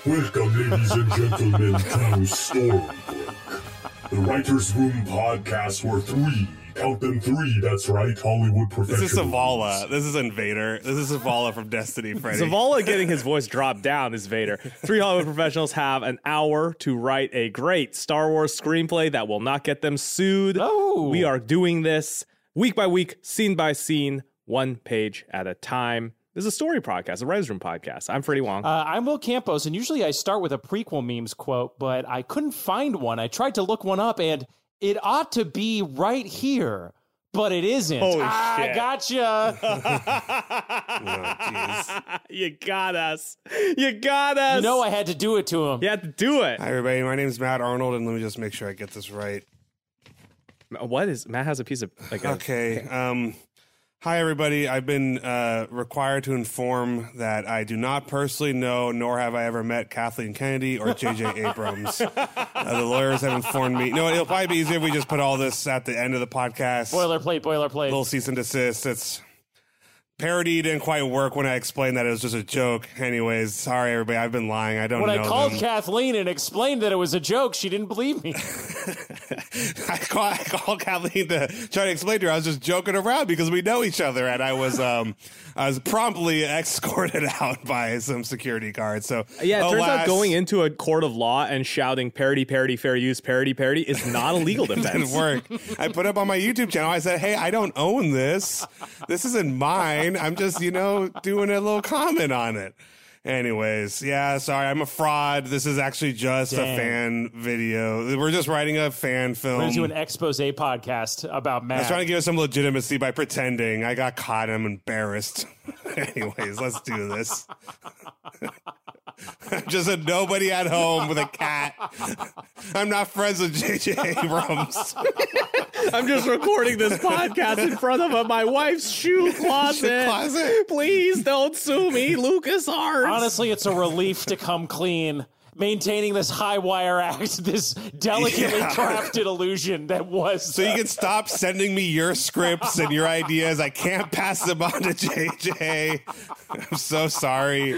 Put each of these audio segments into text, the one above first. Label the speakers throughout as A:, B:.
A: Welcome, ladies and gentlemen, to Stormbrook, the Writers' Room podcast where count them three, that's right, Hollywood professionals.
B: This is Zavala. This isn't Vader. This is Zavala from Destiny, Freddy.
C: Zavala getting his voice dropped down is Vader. Three Hollywood professionals have an hour to write a great Star Wars screenplay that will not get them sued.
D: Oh.
C: We are doing this week by week, scene by scene, one page at a time. This is a story podcast, a Writers' Room podcast. I'm Freddie Wong.
D: I'm Will Campos, and usually I start with a prequel memes quote, but I couldn't find one. I tried to look one up, and it ought to be right here, but it isn't.
C: Holy shit.
D: I gotcha.
B: Oh,
C: You got us. You got us.
D: You know I had to do it to him.
C: You had to do it.
B: Hi, everybody. My name is Matt Arnold, and let me just make sure I get this right.
C: What is... Matt has a piece of...
B: Okay. Hi, everybody. I've been required to inform that I do not personally know, nor have I ever met Kathleen Kennedy or J.J. Abrams. The lawyers have informed me. No, it'll probably be easier if we just put all this at the end of the podcast.
D: Boilerplate.
B: Little cease and desist. It's parody didn't quite work when I explained that it was just a joke. Anyways, sorry, everybody. I've been lying. I don't know
D: When I called
B: them.
D: Kathleen and explained that it was a joke, she didn't believe me.
B: I called Kathleen to try to explain to her I was just joking around because we know each other, and I was promptly escorted out by some security guards. So
C: Yeah, it turns out
B: alas,
C: going into a court of law and shouting parody, parody, fair use, parody, parody is not a legal
B: it
C: defense.
B: didn't work. I put up on my YouTube channel. I said, "Hey, I don't own this. This isn't mine. I'm just, doing a little comment on it." Anyways, yeah, sorry, I'm a fraud. This is actually just a fan video. We're just writing a fan film.
D: We're going to do an expose podcast about
B: I
D: Matt.
B: was trying to give us some legitimacy by pretending. I got caught. I'm embarrassed. Anyways, let's do this. I'm just a nobody at home with a cat. I'm not friends with J.J. Abrams.
C: I'm just recording this podcast in front of my wife's shoe closet. Please don't sue me, LucasArts.
D: Honestly, it's a relief to come clean. Maintaining this high wire act, this delicately crafted illusion that was.
B: So you can stop sending me your scripts and your ideas. I can't pass them on to JJ. I'm so sorry.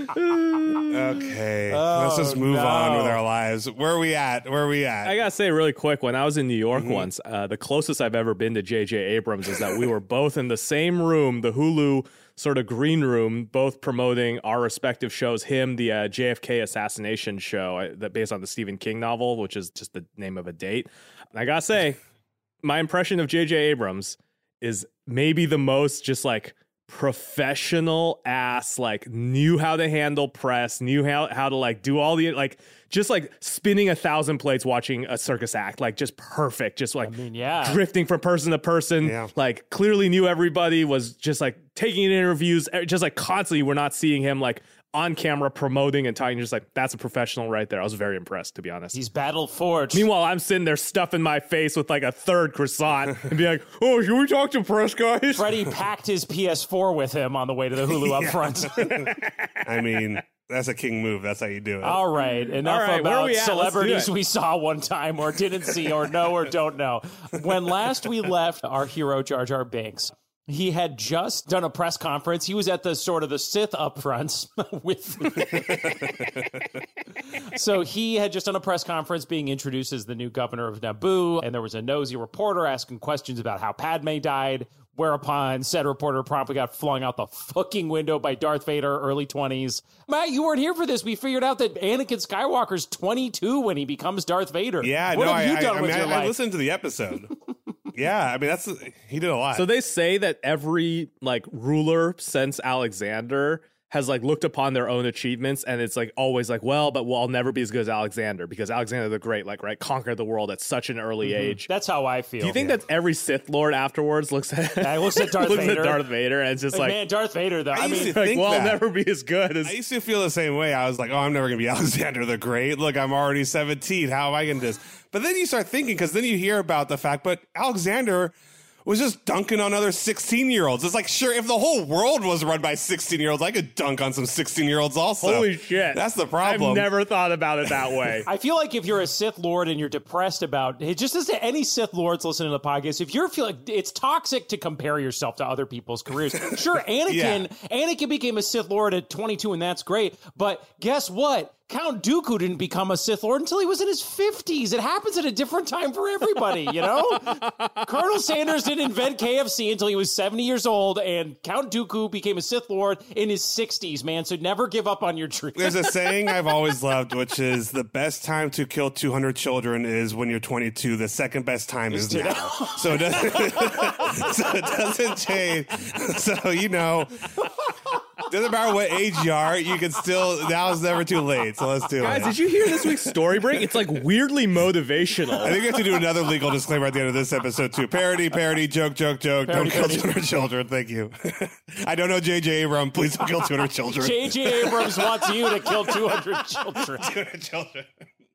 B: Okay, let's just move on with our lives. Where are we at?
C: I gotta say really quick, when I was in New York once, the closest I've ever been to J.J. Abrams is that we were both in the same room, the Hulu sort of green room, both promoting our respective shows. Him, the JFK assassination show that based on the Stephen King novel, which is just the name of a date. And I gotta say, my impression of J.J. Abrams is maybe the most just like professional ass, like knew how to handle press, knew how to like do all the like just like spinning 1,000 plates watching a circus act, like just perfect, just like drifting from person to person, like clearly knew everybody, was just like taking interviews, just like constantly. We're not seeing him like on camera promoting and talking, just like that's a professional right there. I was very impressed, to be honest.
D: He's battle forged.
C: Meanwhile, I'm sitting there stuffing my face with like a third croissant and be like, "Oh, should we talk to press guys?"
D: Freddie packed his PS4 with him on the way to the Hulu up front.
B: I mean, that's a king move. That's how you do it.
D: All right, enough about celebrities we saw one time or didn't see or know or don't know. When last we left our hero Jar Jar Binks, he had just done a press conference. He was at the sort of the Sith upfronts with. So he had just done a press conference being introduced as the new governor of Naboo, and there was a nosy reporter asking questions about how Padme died, whereupon said reporter promptly got flung out the fucking window by Darth Vader, early 20s. Matt, you weren't here for this. We figured out that Anakin Skywalker's 22 when he becomes Darth Vader.
B: Yeah,
D: what have you done with your life?
B: I listened to the episode. Yeah, I mean, he did a lot.
C: So they say that every like ruler since Alexander has like looked upon their own achievements, and it's like always like, well, but I'll never be as good as Alexander because Alexander the Great, like, right, conquered the world at such an early age.
D: That's how I feel.
C: Do you think that every Sith Lord afterwards looks at
D: Darth
C: Vader and it's just like,
D: man, Darth Vader though.
B: I mean,
C: like, well, I'll never be as good as.
B: I used to feel the same way. I was like, oh, I'm never gonna be Alexander the Great. Look, I'm already 17. How am I gonna do this? But then you start thinking, because then you hear about the fact, but Alexander was just dunking on other 16-year-olds. It's like, sure, if the whole world was run by 16-year-olds, I could dunk on some 16-year-olds also.
C: Holy shit.
B: That's the problem.
C: I've never thought about it that way.
D: I feel like if you're a Sith Lord and you're depressed about it, just as to any Sith Lords listening to the podcast, if you're feeling it's toxic to compare yourself to other people's careers. Sure, Anakin became a Sith Lord at 22, and that's great. But guess what? Count Dooku didn't become a Sith Lord until he was in his 50s. It happens at a different time for everybody, you know? Colonel Sanders didn't invent KFC until he was 70 years old, and Count Dooku became a Sith Lord in his 60s, man. So never give up on your dream.
B: There's a saying I've always loved, which is the best time to kill 200 children is when you're 22. The second best time is now. So it doesn't change. So, you know, doesn't matter what age you are, you can still, now is never too late. So let's do
C: Guys,
B: it.
C: did you hear this week's story break? It's like weirdly motivational.
B: I think we have to do another legal disclaimer at the end of this episode, too. Parody, joke. Don't kill 200 children. Thank you. I don't know J.J. Abrams. Please don't kill 200 children.
D: J.J. Abrams wants you to kill 200 children.
B: 200 children.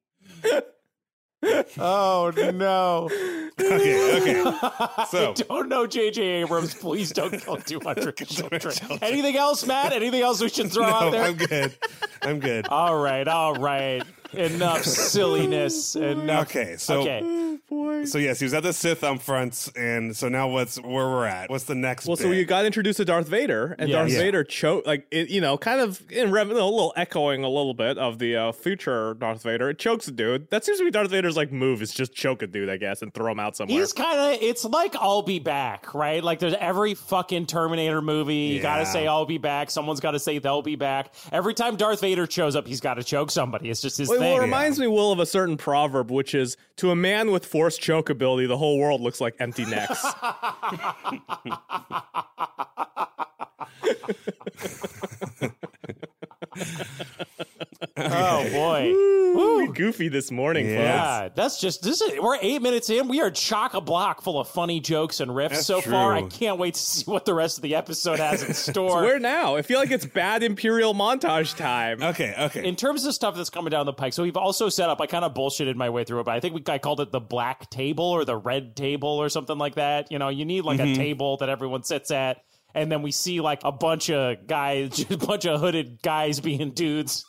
D: Oh, no.
B: Okay. So,
D: I don't know J.J. Abrams. Please don't kill 200 children. Anything else, Matt? Anything else we should throw out there?
B: I'm good.
D: All right. Enough silliness.
B: Okay, so
C: Boy.
B: So yes, he was at the Sith fronts, and so now where we're at? What's the next?
C: Well,
B: bit?
C: so you got introduced to Darth Vader, and Darth Vader choked, like it, you know, kind of in a little echoing a little bit of the future Darth Vader. It chokes a dude. That seems to be Darth Vader's like move, is just choke a dude, I guess, and throw him out somewhere.
D: He's kind of, it's like I'll be back, right? Like there's every fucking Terminator movie. You got to say I'll be back. Someone's got to say they'll be back. Every time Darth Vader shows up, he's got to choke somebody. It's just his thing.
C: Well, it reminds me, Will, of a certain proverb, which is, to a man with force choke ability, the whole world looks like empty necks.
D: Oh boy.
C: Woo, goofy this morning, folks.
D: Yeah, that's just we're 8 minutes in. We are chock-a-block full of funny jokes and riffs so far. I can't wait to see what the rest of the episode has in store.
C: So where now? I feel like it's bad Imperial montage time.
B: Okay.
D: In terms of stuff that's coming down the pike, so we've also set up, I kind of bullshitted my way through it, but I think I called it the black table or the red table or something like that. You know, you need like a table that everyone sits at. And then we see like a bunch of guys, a bunch of hooded guys being dudes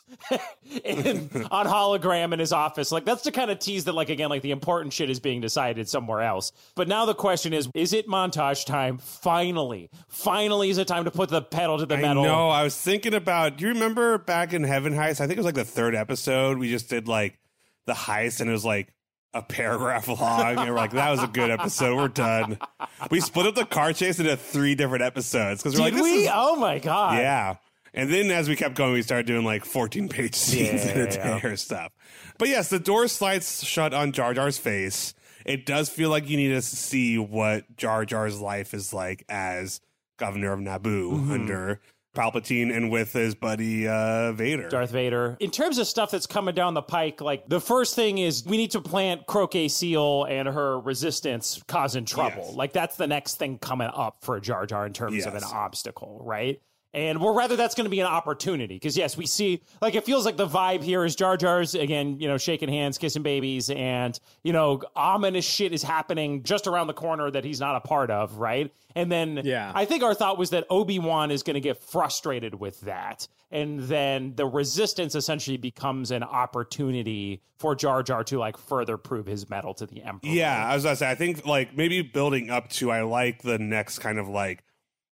D: on hologram in his office. Like that's to kind of tease that, like, again, like the important shit is being decided somewhere else. But now the question is it montage time? Finally is it time to put the pedal to the metal?
B: No, I was thinking about, do you remember back in Heaven Heist? I think it was like the third episode. We just did like the heist and it was like a paragraph long, and we're like, that was a good episode. We're done. We split up the car chase into 3 different episodes because we're
D: Did
B: like,
D: we? Oh my god!
B: Yeah. And then as we kept going, we started doing like 14-page scenes in a day or stuff. But yes, the door slides shut on Jar Jar's face. It does feel like you need to see what Jar Jar's life is like as governor of Naboo under Palpatine and with his buddy Vader.
D: Darth Vader. In terms of stuff that's coming down the pike, like the first thing is we need to plant Croquet Seal and her resistance causing trouble.
B: Yes.
D: Like that's the next thing coming up for Jar Jar in terms of an obstacle, right? And well, rather that's going to be an opportunity because yes, we see, like, it feels like the vibe here is Jar Jar's again, you know, shaking hands, kissing babies, and you know, ominous shit is happening just around the corner that he's not a part of, right? And then I think our thought was that Obi-Wan is going to get frustrated with that, and then the resistance essentially becomes an opportunity for Jar Jar to like further prove his mettle to the Emperor.
B: Yeah, I was going to say, I think like maybe building up to, I like the next kind of like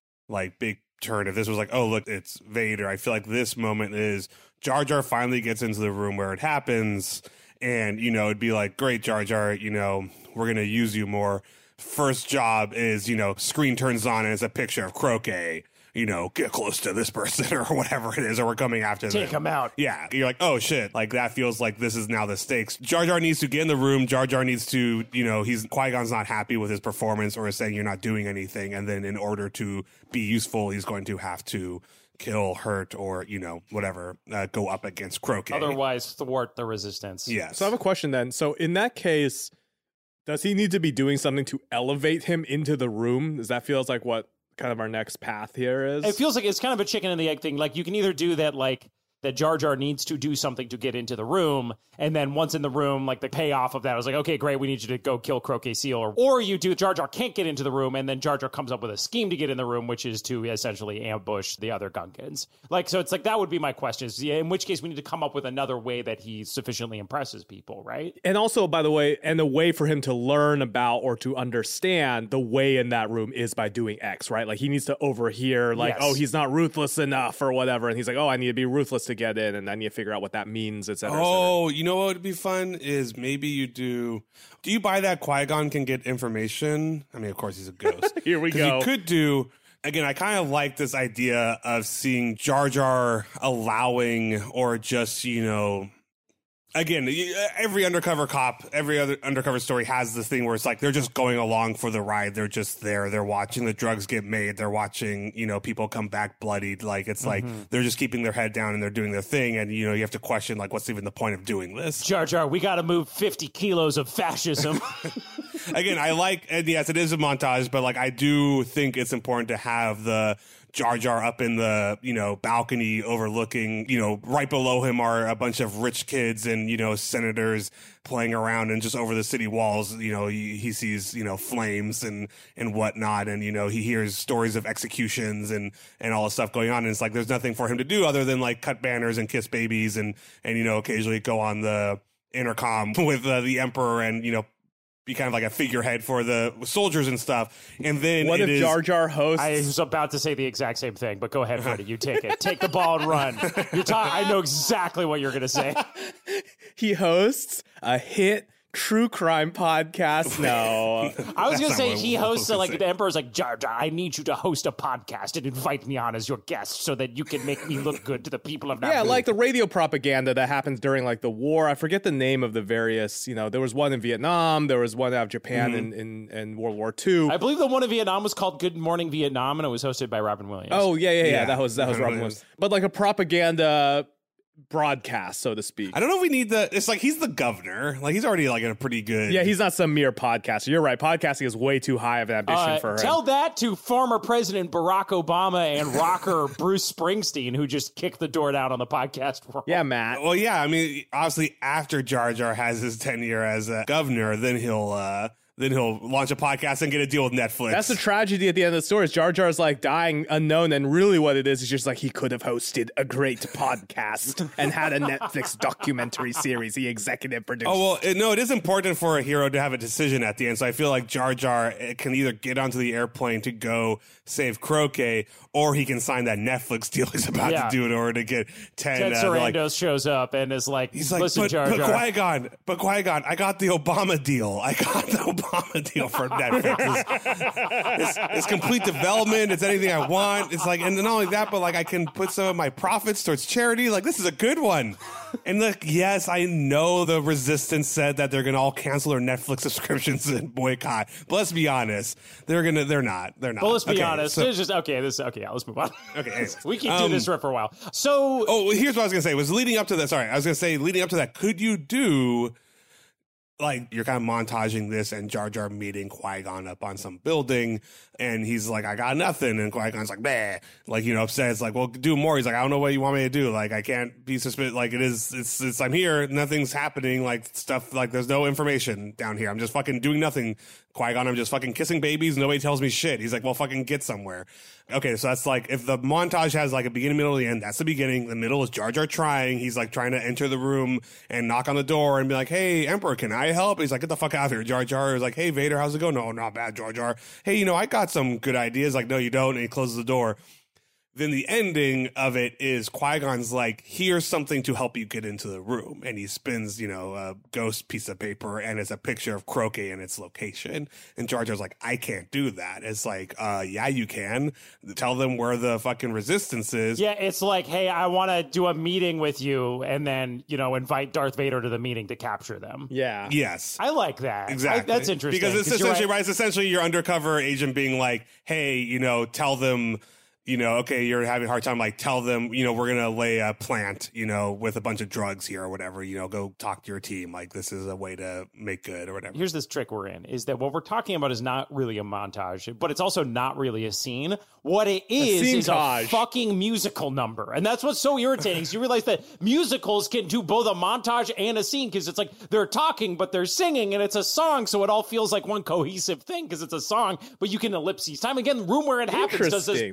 B: big turn. If this was like, oh look, it's Vader, I feel like this moment is Jar Jar finally gets into the room where it happens, and you know, it'd be like, great, Jar Jar, you know, we're gonna use you more. First job is, you know, screen turns on and it's a picture of Croquet, you know, get close to this person or whatever it is, or we're coming after them.
D: Take him out.
B: Yeah, you're like, oh shit, like that feels like this is now the stakes. Jar Jar needs to get in the room. Jar Jar needs to, you know, Qui-Gon's not happy with his performance or is saying you're not doing anything, and then in order to be useful, he's going to have to kill, hurt, or, you know, whatever, go up against Croquet.
D: Otherwise, thwart the resistance.
B: Yes.
C: So I have a question then. So in that case, does he need to be doing something to elevate him into the room? Does that feels like what kind of our next path here is?
D: It feels like it's kind of a chicken and the egg thing. Like you can either do that, like that Jar Jar needs to do something to get into the room, and then once in the room, like the payoff of that was like, okay, great, we need you to go kill Croquet Seal, or you do Jar Jar can't get into the room, and then Jar Jar comes up with a scheme to get in the room, which is to essentially ambush the other Gungans. Like, so it's like that would be my question. Is, in which case we need to come up with another way that he sufficiently impresses people, right?
C: And also, by the way, and the way for him to learn about or to understand the way in that room is by doing X, right? Like he needs to overhear, like, oh, he's not ruthless enough or whatever, and he's like, oh, I need to be ruthless to get in, and then you figure out what that means, et cetera, et cetera.
B: Oh, you know what would be fun is maybe you do you buy that Qui-Gon can get information? I mean, of course, he's a ghost.
C: Here we
B: 'Cause
C: go.
B: You could do, again, I kind of like this idea of seeing Jar Jar allowing or just, again, every undercover cop, every other undercover story has this thing where it's like they're just going along for the ride. They're just there. They're watching the drugs get made. They're watching, people come back bloodied. Like, it's like they're just keeping their head down and they're doing their thing. And, you have to question, like, what's even the point of doing this?
D: Jar Jar, we got to move 50 kilos of fascism.
B: Again, and yes, it is a montage, but like I do think it's important to have the Jar Jar up in the, balcony overlooking, right below him are a bunch of rich kids and, senators playing around, and just over the city walls, he sees, flames and whatnot. And, he hears stories of executions and all this stuff going on. And it's like, there's nothing for him to do other than like cut banners and kiss babies and occasionally go on the intercom with the Emperor and, be kind of like a figurehead for the soldiers and stuff. And then
C: what if Jar Jar hosts?
D: I was about to say the exact same thing, but go ahead, Freddie. You take it. Take the ball and run. I know exactly what you're going to say.
C: He hosts a hit true crime podcast. No,
D: I was going to say he hosts
B: like
D: the Emperor's like, Jar Jar, I need you to host a podcast and invite me on as your guest so that you can make me look good to the people of Naboo.
C: Yeah, like the radio propaganda that happens during like the war. I forget the name of the various, there was one in Vietnam, there was one out of Japan in World War II.
D: I believe the one in Vietnam was called Good Morning Vietnam, and it was hosted by Robin Williams.
C: Oh, yeah. That was Robin Williams. But like a propaganda broadcast, so to speak.
B: I don't know if we need it's like he's the governor. Like he's already like in a pretty good.
C: Yeah, he's not some mere podcaster. You're right. Podcasting is way too high of an ambition for him.
D: Tell that to former President Barack Obama and rocker Bruce Springsteen, who just kicked the door down on the podcast world.
C: Yeah, Matt.
B: Well, yeah. I mean, obviously, after Jar Jar has his tenure as a governor, then he'll launch a podcast and get a deal with Netflix.
C: That's the tragedy at the end of the story. Is Jar Jar's like dying unknown, and really what it is just like he could have hosted a great podcast and had a Netflix documentary series he executive produced.
B: Oh, well, no, it is important for a hero to have a decision at the end. So I feel like Jar Jar can either get onto the airplane to go save Croquet, or he can sign that Netflix deal he's about to do in order to get 10.
D: Ted Sarandos shows up and is like,
B: he's like,
D: listen, Jar Jar.
B: But Qui-Gon, I got the Obama deal. I got the Obama deal for Netflix. It's complete development. It's anything I want. It's like, and not only that, but like I can put some of my profits towards charity. Like, this is a good one. And look, yes, I know the resistance said that they're going to all cancel their Netflix subscriptions and boycott. But let's be honest, they're not.
D: Well, let's be honest. So, it's just let's move on.
B: Okay, anyways.
D: We can do this for a while. So,
B: here's what I was going to say. Was leading up to that. Sorry, I was going to say leading up to that. Could you do? Like, you're kind of montaging this and Jar Jar meeting Qui-Gon up on some building, and he's like, I got nothing. And Qui-Gon's like, bah. Like, upset. It's like, well, do more. He's like, I don't know what you want me to do. Like, I can't be suspicious. Like, it's I'm here. Nothing's happening. Like, stuff, like, there's no information down here. I'm just fucking doing nothing. Qui-Gon, I'm just fucking kissing babies. Nobody tells me shit. He's like, well, fucking get somewhere. Okay, so that's like, if the montage has like a beginning, middle, and end, that's the beginning. The middle is Jar Jar trying. He's like trying to enter the room and knock on the door and be like, hey, Emperor, can I help? He's like, get the fuck out of here. Jar Jar is like, hey, Vader, how's it going? No, not bad, Jar Jar. Hey, I got some good ideas. Like, no, you don't. And he closes the door. Then the ending of it is Qui-Gon's like, here's something to help you get into the room. And he spins, a ghost piece of paper, and it's a picture of Croquet and its location. And Jar Jar's like, I can't do that. It's like, yeah, you can. Tell them where the fucking resistance is.
D: Yeah, it's like, hey, I want to do a meeting with you, and then, invite Darth Vader to the meeting to capture them.
C: Yeah.
B: Yes.
D: I like that.
B: Exactly.
D: That's interesting.
B: Because it's essentially, right? It's essentially your undercover agent being like, hey, tell them, okay, you're having a hard time, like, tell them, we're going to lay a plant, with a bunch of drugs here or whatever, go talk to your team. Like, this is a way to make good or whatever.
D: Here's this trick we're in, is that what we're talking about is not really a montage, but it's also not really a scene. What it is a fucking musical number. And that's what's so irritating, is you realize that musicals can do both a montage and a scene, because it's like they're talking, but they're singing, and it's a song, so it all feels like one cohesive thing, because it's a song, but you can ellipses time. Again, Room Where It Happens does this perfectly.
C: That's a good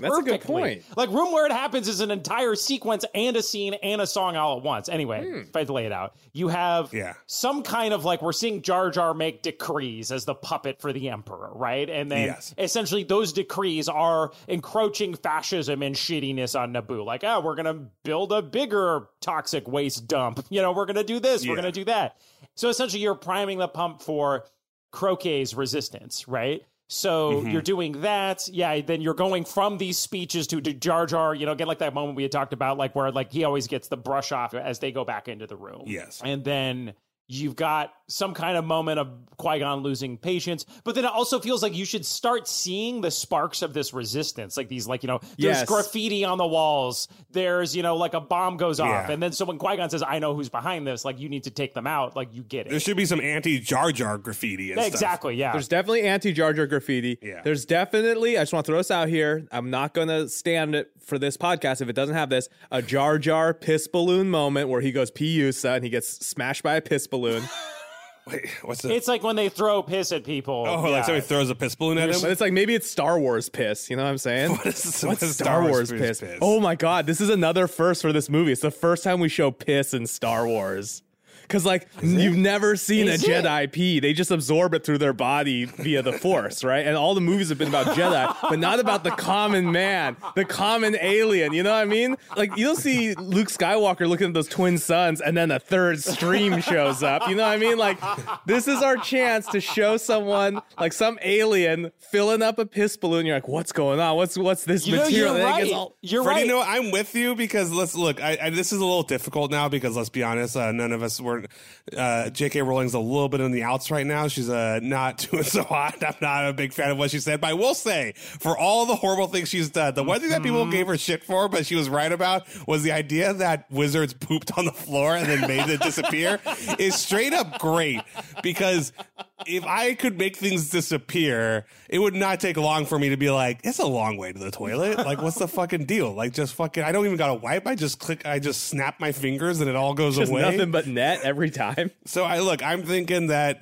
C: point.
D: Like Room Where It Happens is an entire sequence and a scene and a song all at once. Anyway, if I had to lay it out, you have some kind of like, we're seeing Jar Jar make decrees as the puppet for the Emperor, right? And then essentially those decrees are encroaching fascism and shittiness on Naboo. Like, oh, we're going to build a bigger toxic waste dump. You know, we're going to do this, we're going to do that. So essentially you're priming the pump for Croquet's resistance, right? So you're doing that. Yeah, then you're going from these speeches to Jar Jar, you know, get like that moment we had talked about, like where like he always gets the brush off as they go back into the room.
B: Yes.
D: And then you've got some kind of moment of Qui-Gon losing patience, but then it also feels like you should start seeing the sparks of this resistance, like these, like, you know, there's graffiti on the walls, there's, you know, like a bomb goes off, and then so when Qui-Gon says, I know who's behind this, like, you need to take them out, like, you get it.
B: There should be some anti-Jar Jar graffiti and
D: exactly,
B: stuff.
D: yeah.
C: There's definitely anti-Jar Jar graffiti.
B: Yeah.
C: There's definitely, I just want to throw this out here, I'm not going to stand it for this podcast if it doesn't have this, a Jar Jar piss balloon moment where he goes P-Usa and he gets smashed by a piss balloon.
B: Wait, what's it?
D: It's like when they throw piss at people.
B: Oh, like somebody throws a piss balloon at him?
C: But it's like, maybe it's Star Wars piss. You know what I'm saying?
B: What's
C: Star Wars piss? Oh my God, this is another first for this movie. It's the first time we show piss in Star Wars. Because, like, you've never seen a Jedi pee. They just absorb it through their body via the Force, right? And all the movies have been about Jedi, but not about the common man, the common alien. You know what I mean? Like, you don't see Luke Skywalker looking at those twin suns and then a third stream shows up. You know what I mean? Like, this is our chance to show someone, like, some alien filling up a piss balloon. You're like, what's going on? What's this material?
D: You're right. You're
B: Freddie,
D: right.
B: No, I'm with you because let's look. This is a little difficult now because let's be honest, none of us were. J.K. Rowling's a little bit on the outs right now. She's not doing so hot. I'm not a big fan of what she said, but I will say, for all the horrible things she's done, the one thing that people gave her shit for, but she was right about, was the idea that wizards pooped on the floor and then made it disappear is straight up great. Because if I could make things disappear, it would not take long for me to be like, it's a long way to the toilet. Like, what's the fucking deal? Like, just fucking, I don't even got to wipe. I just snap my fingers and it all goes
C: Just
B: away.
C: nothing but net every time.
B: So I'm thinking that,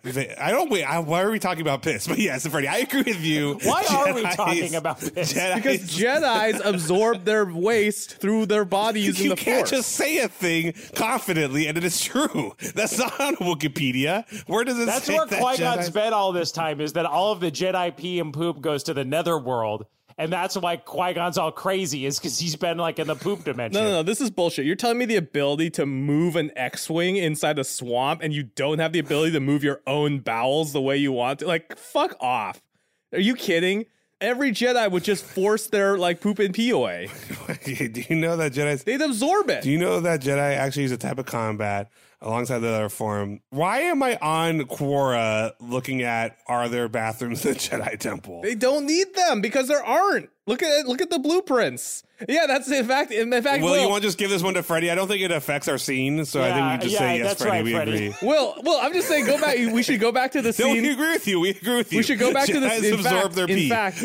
B: why are we talking about piss? But yes, Freddie, I agree with you.
D: Why are we talking about piss?
C: Because Jedis absorb their waste through their body using the Force.
B: You can't just say a thing confidently and it is true. That's not on Wikipedia. Where does it
D: That's
B: say
D: where
B: that
D: Qui-Gon
B: Jedi
D: spent all this time, is that all of the Jedi pee and poop goes to the netherworld. And that's why Qui-Gon's all crazy, is because he's been like in the poop dimension.
C: No, this is bullshit. You're telling me the ability to move an X-Wing inside a swamp and you don't have the ability to move your own bowels the way you want to? Like, fuck off. Are you kidding? Every Jedi would just force their, like, poop and pee away.
B: Do you know that Jedi's...
C: They'd absorb it.
B: Do you know that Jedi actually use a type of combat alongside the other form? Why am I on Quora looking at, are there bathrooms in the Jedi Temple?
C: They don't need them because there aren't. Look at the blueprints. Yeah, that's in fact.
B: Well, you want to just give this one to Freddie? I don't think it affects our scene, so I think we just say yes, Freddie. We agree.
C: Well, I'm just saying, go back. We should go back to the scene.
B: No, we agree with you. We agree with you.
C: We should go back to the scene.
B: Absorb their pee.
C: In fact,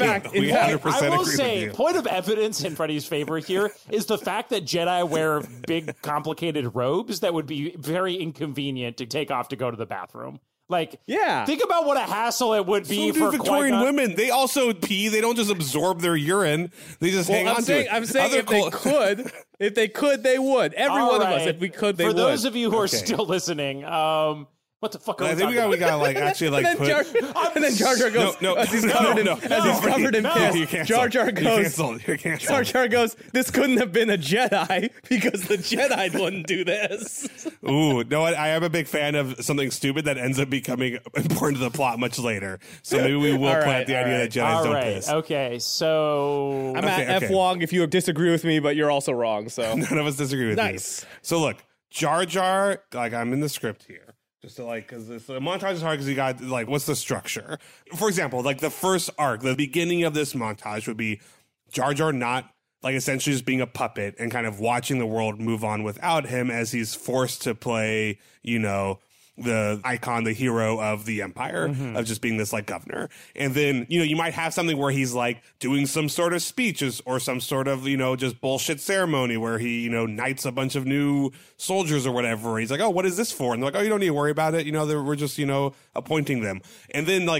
D: I will say, point of evidence in Freddie's favor here is the fact that Jedi wear big, complicated robes that would be very inconvenient to take off to go to the bathroom. Like, think about what a hassle it would be for
B: Victorian women. They also pee. They don't just absorb their urine. They just hang on to it.
C: I'm saying if they could, they would. Every one of us, if we could, they would.
D: For those of you who are still listening, what the fuck are we talking about?
B: We gotta like actually like
C: and then Jar Jar goes, as he's covered in piss, Jar Jar goes, Jar Jar goes, this couldn't have been a Jedi because the Jedi wouldn't do this.
B: Ooh, no, I am a big fan of something stupid that ends up becoming important to the plot much later. So maybe we will plant the idea that Jedis don't piss.
D: Okay, so
C: I'm at F Wong if you disagree with me, but you're also wrong. So
B: none of us disagree with you.
C: Nice.
B: So look, Jar Jar, like I'm in the script here. Just to like, because the montage is hard because you got like, what's the structure? For example, like the first arc, the beginning of this montage would be Jar Jar not like essentially just being a puppet and kind of watching the world move on without him as he's forced to play, you know, the icon, the hero of the Empire, of just being this like governor. And then, you know, you might have something where he's like doing some sort of speeches or some sort of, you know, just bullshit ceremony where he, you know, knights a bunch of new soldiers or whatever. He's like, oh, what is this for? And they're like, oh, you don't need to worry about it. You know, we're just, you know, appointing them. And then like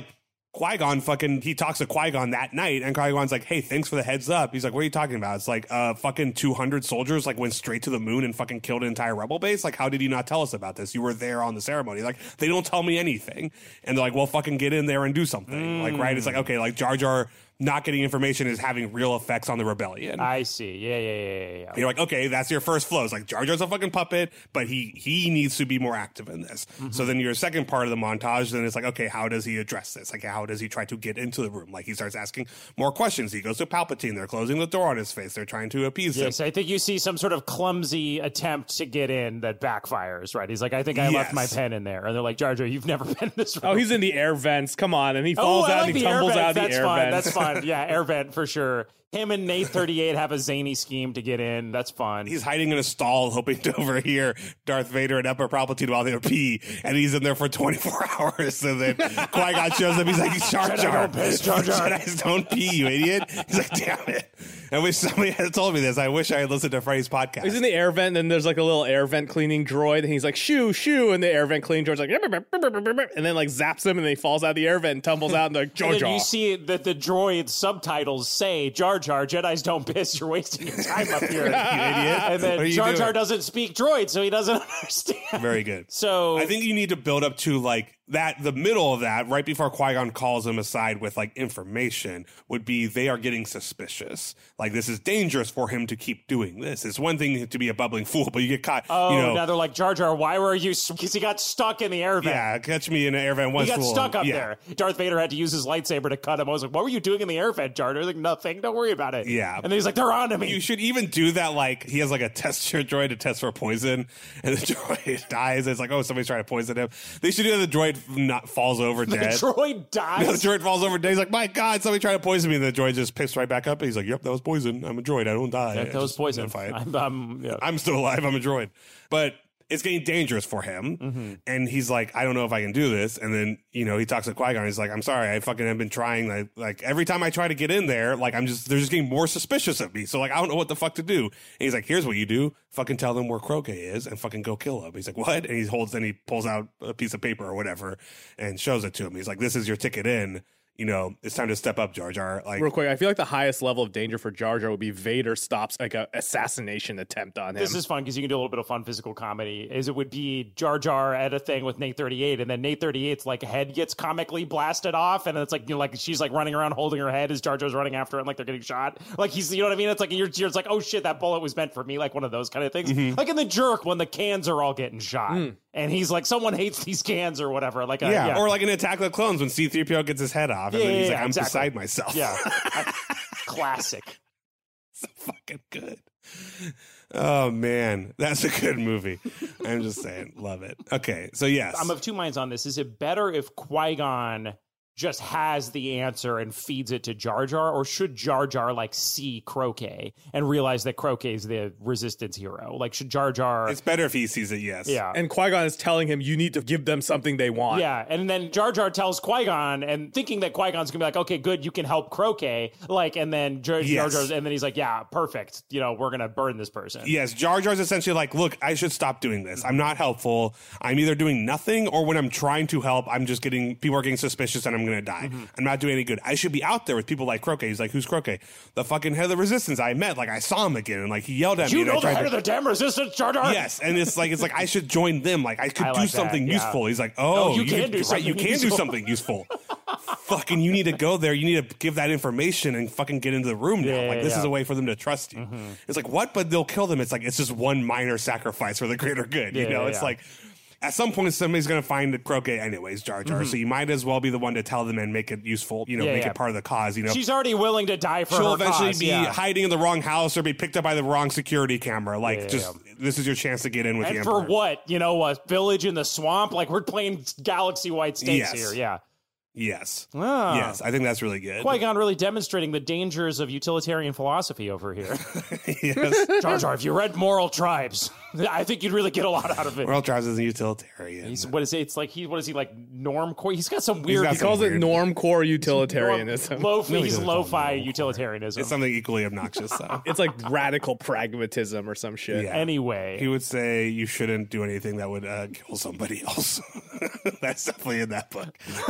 B: Qui-Gon he talks to Qui-Gon that night, and Qui-Gon's like, hey, thanks for the heads up. He's like, what are you talking about? It's like, fucking 200 soldiers like went straight to the moon and fucking killed an entire rebel base. Like, how did you not tell us about this? You were there on the ceremony. Like, they don't tell me anything. And they're like, well, fucking get in there and do something. Like, right? It's like, okay, like Jar Jar not getting information is having real effects on the rebellion.
D: I see. Yeah.
B: And you're like, okay, that's your first flow. It's like Jar Jar's a fucking puppet, but he needs to be more active in this. So then your second part of the montage, then it's like, okay, how does he address this? Like, how does he try to get into the room? Like, he starts asking more questions. He goes to Palpatine. They're closing the door on his face. They're trying to appease him.
D: Yes, I think you see some sort of clumsy attempt to get in that backfires, right? He's like, I think I left my pen in there. And they're like, Jar Jar, you've never been in this room.
C: Oh, he's in the air vents. Come on. And he falls out and he tumbles out of the air vents.
D: That's fun. Yeah, air vent for sure. Him and Nate 38 have a zany scheme to get in. That's fun.
B: He's hiding in a stall hoping to overhear Darth Vader and Emperor Palpatine while they pee, and he's in there for 24 hours. And then Qui-Gon shows up. He's like, Jar Jar,
D: don't piss, Jar Jar.
B: Jedi's don't pee, you idiot. He's like, damn it. I wish somebody had told me this. I wish I had listened to Freddy's podcast.
C: He's in the air vent, and there's like a little air vent cleaning droid, and he's like, shoo, shoo, and the air vent cleaning droid's like, and then like zaps him, and then he falls out of the air vent and tumbles out, and they're like, Jar
D: And
C: Jar.
D: then you see that the droid subtitles say, Jar Jar, Jedis don't piss, you're wasting your time up here.
B: You idiot.
D: And
B: What are
D: then
B: you
D: Jar
B: doing?
D: Jar doesn't speak droid, so he doesn't understand.
B: Very good.
D: So
B: I think you need to build up to like that. The middle of that, right before Qui-Gon calls him aside with like information, would be they are getting suspicious. Like, this is dangerous for him to keep doing this. It's one thing to be a bubbling fool, but you get caught.
D: now they're like, Jar Jar, why were you? Because he got stuck in the air vent.
B: Yeah, catch me in an air vent once.
D: He got
B: fool.
D: stuck up
B: Yeah.
D: there. Darth Vader had to use his lightsaber to cut him. I was like, what were you doing in the air vent, Jar Jar? Like, nothing. Don't worry about it.
B: Yeah.
D: And then he's like, they're on to me.
B: You should even do that. Like, he has like a test your droid to test for poison, and the droid dies. It's like, oh, somebody's trying to poison him. They should do that. The droid falls over
D: the
B: dead.
D: droid dies.
B: The droid falls over dead. He's like, my God, somebody tried to poison me. And the droid just picks right back up. And he's like, yep, that was poison. I'm a droid. I don't die.
D: That was poison.
B: Yeah. I'm still alive. I'm a droid. But it's getting dangerous for him. And he's like, I don't know if I can do this. And then, he talks to Qui-Gon. He's like, I'm sorry. I fucking have been trying. Like every time I try to get in there, like they're just getting more suspicious of me. So like, I don't know what the fuck to do. And he's like, here's what you do. Fucking tell them where Croquet is and fucking go kill him. He's like, what? And he pulls out a piece of paper or whatever and shows it to him. He's like, this is your ticket in. It's time to step up, Jar Jar. Like,
C: real quick, I feel like the highest level of danger for Jar Jar would be Vader stops like a assassination attempt on him.
D: This is fun because you can do a little bit of fun physical comedy. It would be Jar Jar at a thing with Nate 38, and then Nate 38's like head gets comically blasted off, and it's like like she's like running around holding her head as Jar Jar's running after her, and like they're getting shot. Like he's, you know what I mean? It's like you're just like, oh shit, that bullet was meant for me, like one of those kind of things. Like in The Jerk when the cans are all getting shot, and he's like, someone hates these cans or whatever. Like
B: or like in Attack of the Clones when C-3PO gets his head off, and then he's like, I'm
D: exactly.
B: beside myself.
D: Yeah, classic.
B: So fucking good. Oh man, that's a good movie. I'm just saying, love it. Okay, so yes,
D: I'm of two minds on this. Is it better if Qui-Gon just has the answer and feeds it to Jar Jar, or should Jar Jar like see Croquet and realize that Croquet is the Resistance hero? Like, should Jar Jar?
B: It's better if he sees it. Yes.
D: Yeah.
C: And Qui-Gon is telling him, you need to give them something they want.
D: Yeah, and then Jar Jar tells Qui-Gon, and thinking that Qui-Gon's gonna be like, okay, good, you can help Croquet, like, and then Jar Jar, and then he's like, yeah, perfect, we're gonna burn this person.
B: Yes, Jar Jar's essentially like, look, I should stop doing this. I'm not helpful. I'm either doing nothing, or when I'm trying to help, I'm just people are getting suspicious, and I'm gonna die. I'm not doing any good. I should be out there with people like Croquet. He's like, who's Croquet? The fucking head of the Resistance I met. Like, I saw him again, and like he yelled at me.
D: You know the head of the damn Resistance, Jar Jar?
B: Yes, and it's like I should join them. Like I could
D: I
B: do
D: like
B: something
D: that, yeah.
B: useful. He's like, oh,
D: you can do something
B: You can do something useful. Fucking, you need to go there. You need to give that information and fucking get into the room now. Like this is a way for them to trust you. It's like, what? But they'll kill them. It's like, it's just one minor sacrifice for the greater good. It's like, at some point, somebody's going to find Croquet anyways, Jar Jar. So you might as well be the one to tell them and make it useful, make it part of the cause,
D: She's already willing to die for her
B: She'll eventually
D: cause,
B: be hiding in the wrong house or be picked up by the wrong security camera. Like, this is your chance to get in with the
D: And
B: Emperor.
D: for what? A village in the swamp? Like, we're playing galaxy-wide stakes here, yeah.
B: Yes.
D: Ah.
B: Yes, I think that's really good.
D: Qui-Gon really demonstrating the dangers of utilitarian philosophy over here.
B: Yes.
D: Jar Jar, if you read Moral Tribes, I think you'd really get a lot out of it.
B: Moral Tribes is a utilitarian.
D: What is it? It's like what is he like? Normcore? He's got some weird.
B: got
C: He calls it normcore utilitarianism.
D: He's lo-fi utilitarianism.
B: It's something equally obnoxious, though.
C: It's like radical pragmatism or some shit.
B: Yeah.
D: Anyway,
B: He would say you shouldn't do anything that would kill somebody else. That's definitely in that book.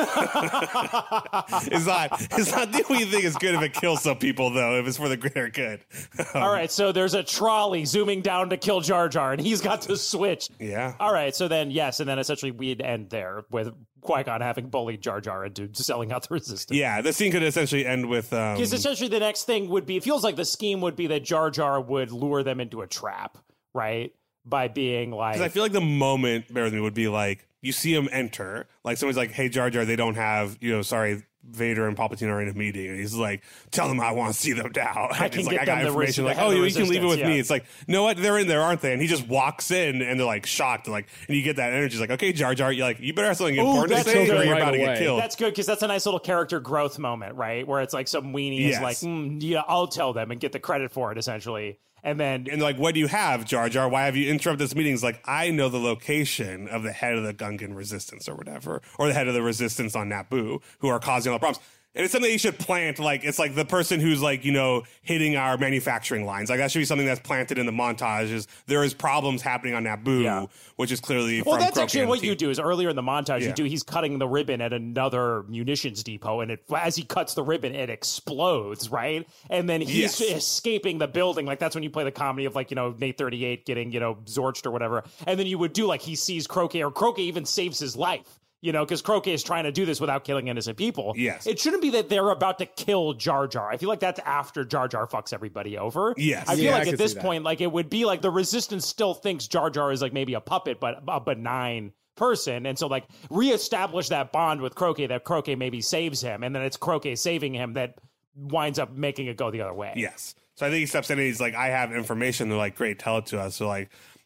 B: It's not the only thing is good if it kills some people, though, if it's for the greater good.
D: All right, so there's a trolley zooming down to kill Jar Jar, and he's got to switch.
B: Yeah.
D: All right, so then, yes, and then essentially we'd end there with Qui-Gon having bullied Jar Jar into selling out the Resistance.
B: Yeah, the scene could essentially end with...
D: Because essentially the next thing would be, it feels like the scheme would be that Jar Jar would lure them into a trap, right? By being like...
B: Because I feel like the moment, bear with me, would be like, you see him enter, like someone's like, hey, Jar Jar, they don't have, sorry, Vader and Palpatine are in a meeting. And he's like, tell them I want to see them now.
D: I can get
B: I got
D: them
B: information. Like,
D: the
B: you can leave it with
D: yeah.
B: me. It's like, no, what? They're in there, aren't they? And he just walks in and they're like shocked. Like, and you get that energy. It's like, okay, Jar Jar, you're like, you better have something important to say or you're about to get killed.
D: That's good because that's a nice little character growth moment, right? Where it's like some weenie is like, yeah, I'll tell them and get the credit for it, essentially. And like,
B: what do you have, Jar Jar? Why have you interrupted this meeting? It's like, I know the location of the head of the Gungan resistance or whatever, or the head of the resistance on Naboo who are causing all the problems. And it's something you should plant, like, it's like the person who's like, hitting our manufacturing lines. Like, that should be something that's planted in the montages. There is problems happening on Naboo, which is clearly
D: well,
B: from
D: that's
B: Krogan
D: actually what
B: team.
D: you do is earlier in the montage, he's cutting the ribbon at another munitions depot, and as he cuts the ribbon, it explodes, right? And then he's escaping the building. Like, that's when you play the comedy of, like, Nate 38 getting, Zorched or whatever. And then you would do, like, he sees Croquet, or Croquet even saves his life. Because Croquet is trying to do this without killing innocent people.
B: Yes.
D: It shouldn't be that they're about to kill Jar Jar. I feel like that's after Jar Jar fucks everybody over.
B: Yes.
D: I feel like at this point, like, it would be like the Resistance still thinks Jar Jar is like maybe a puppet, but a benign person. And so, like, reestablish that bond with Croquet, that Croquet maybe saves him. And then it's Croquet saving him that winds up making it go the other way.
B: Yes. So I think he steps in and he's like, I have information. They're like, great, tell it to us. So, like,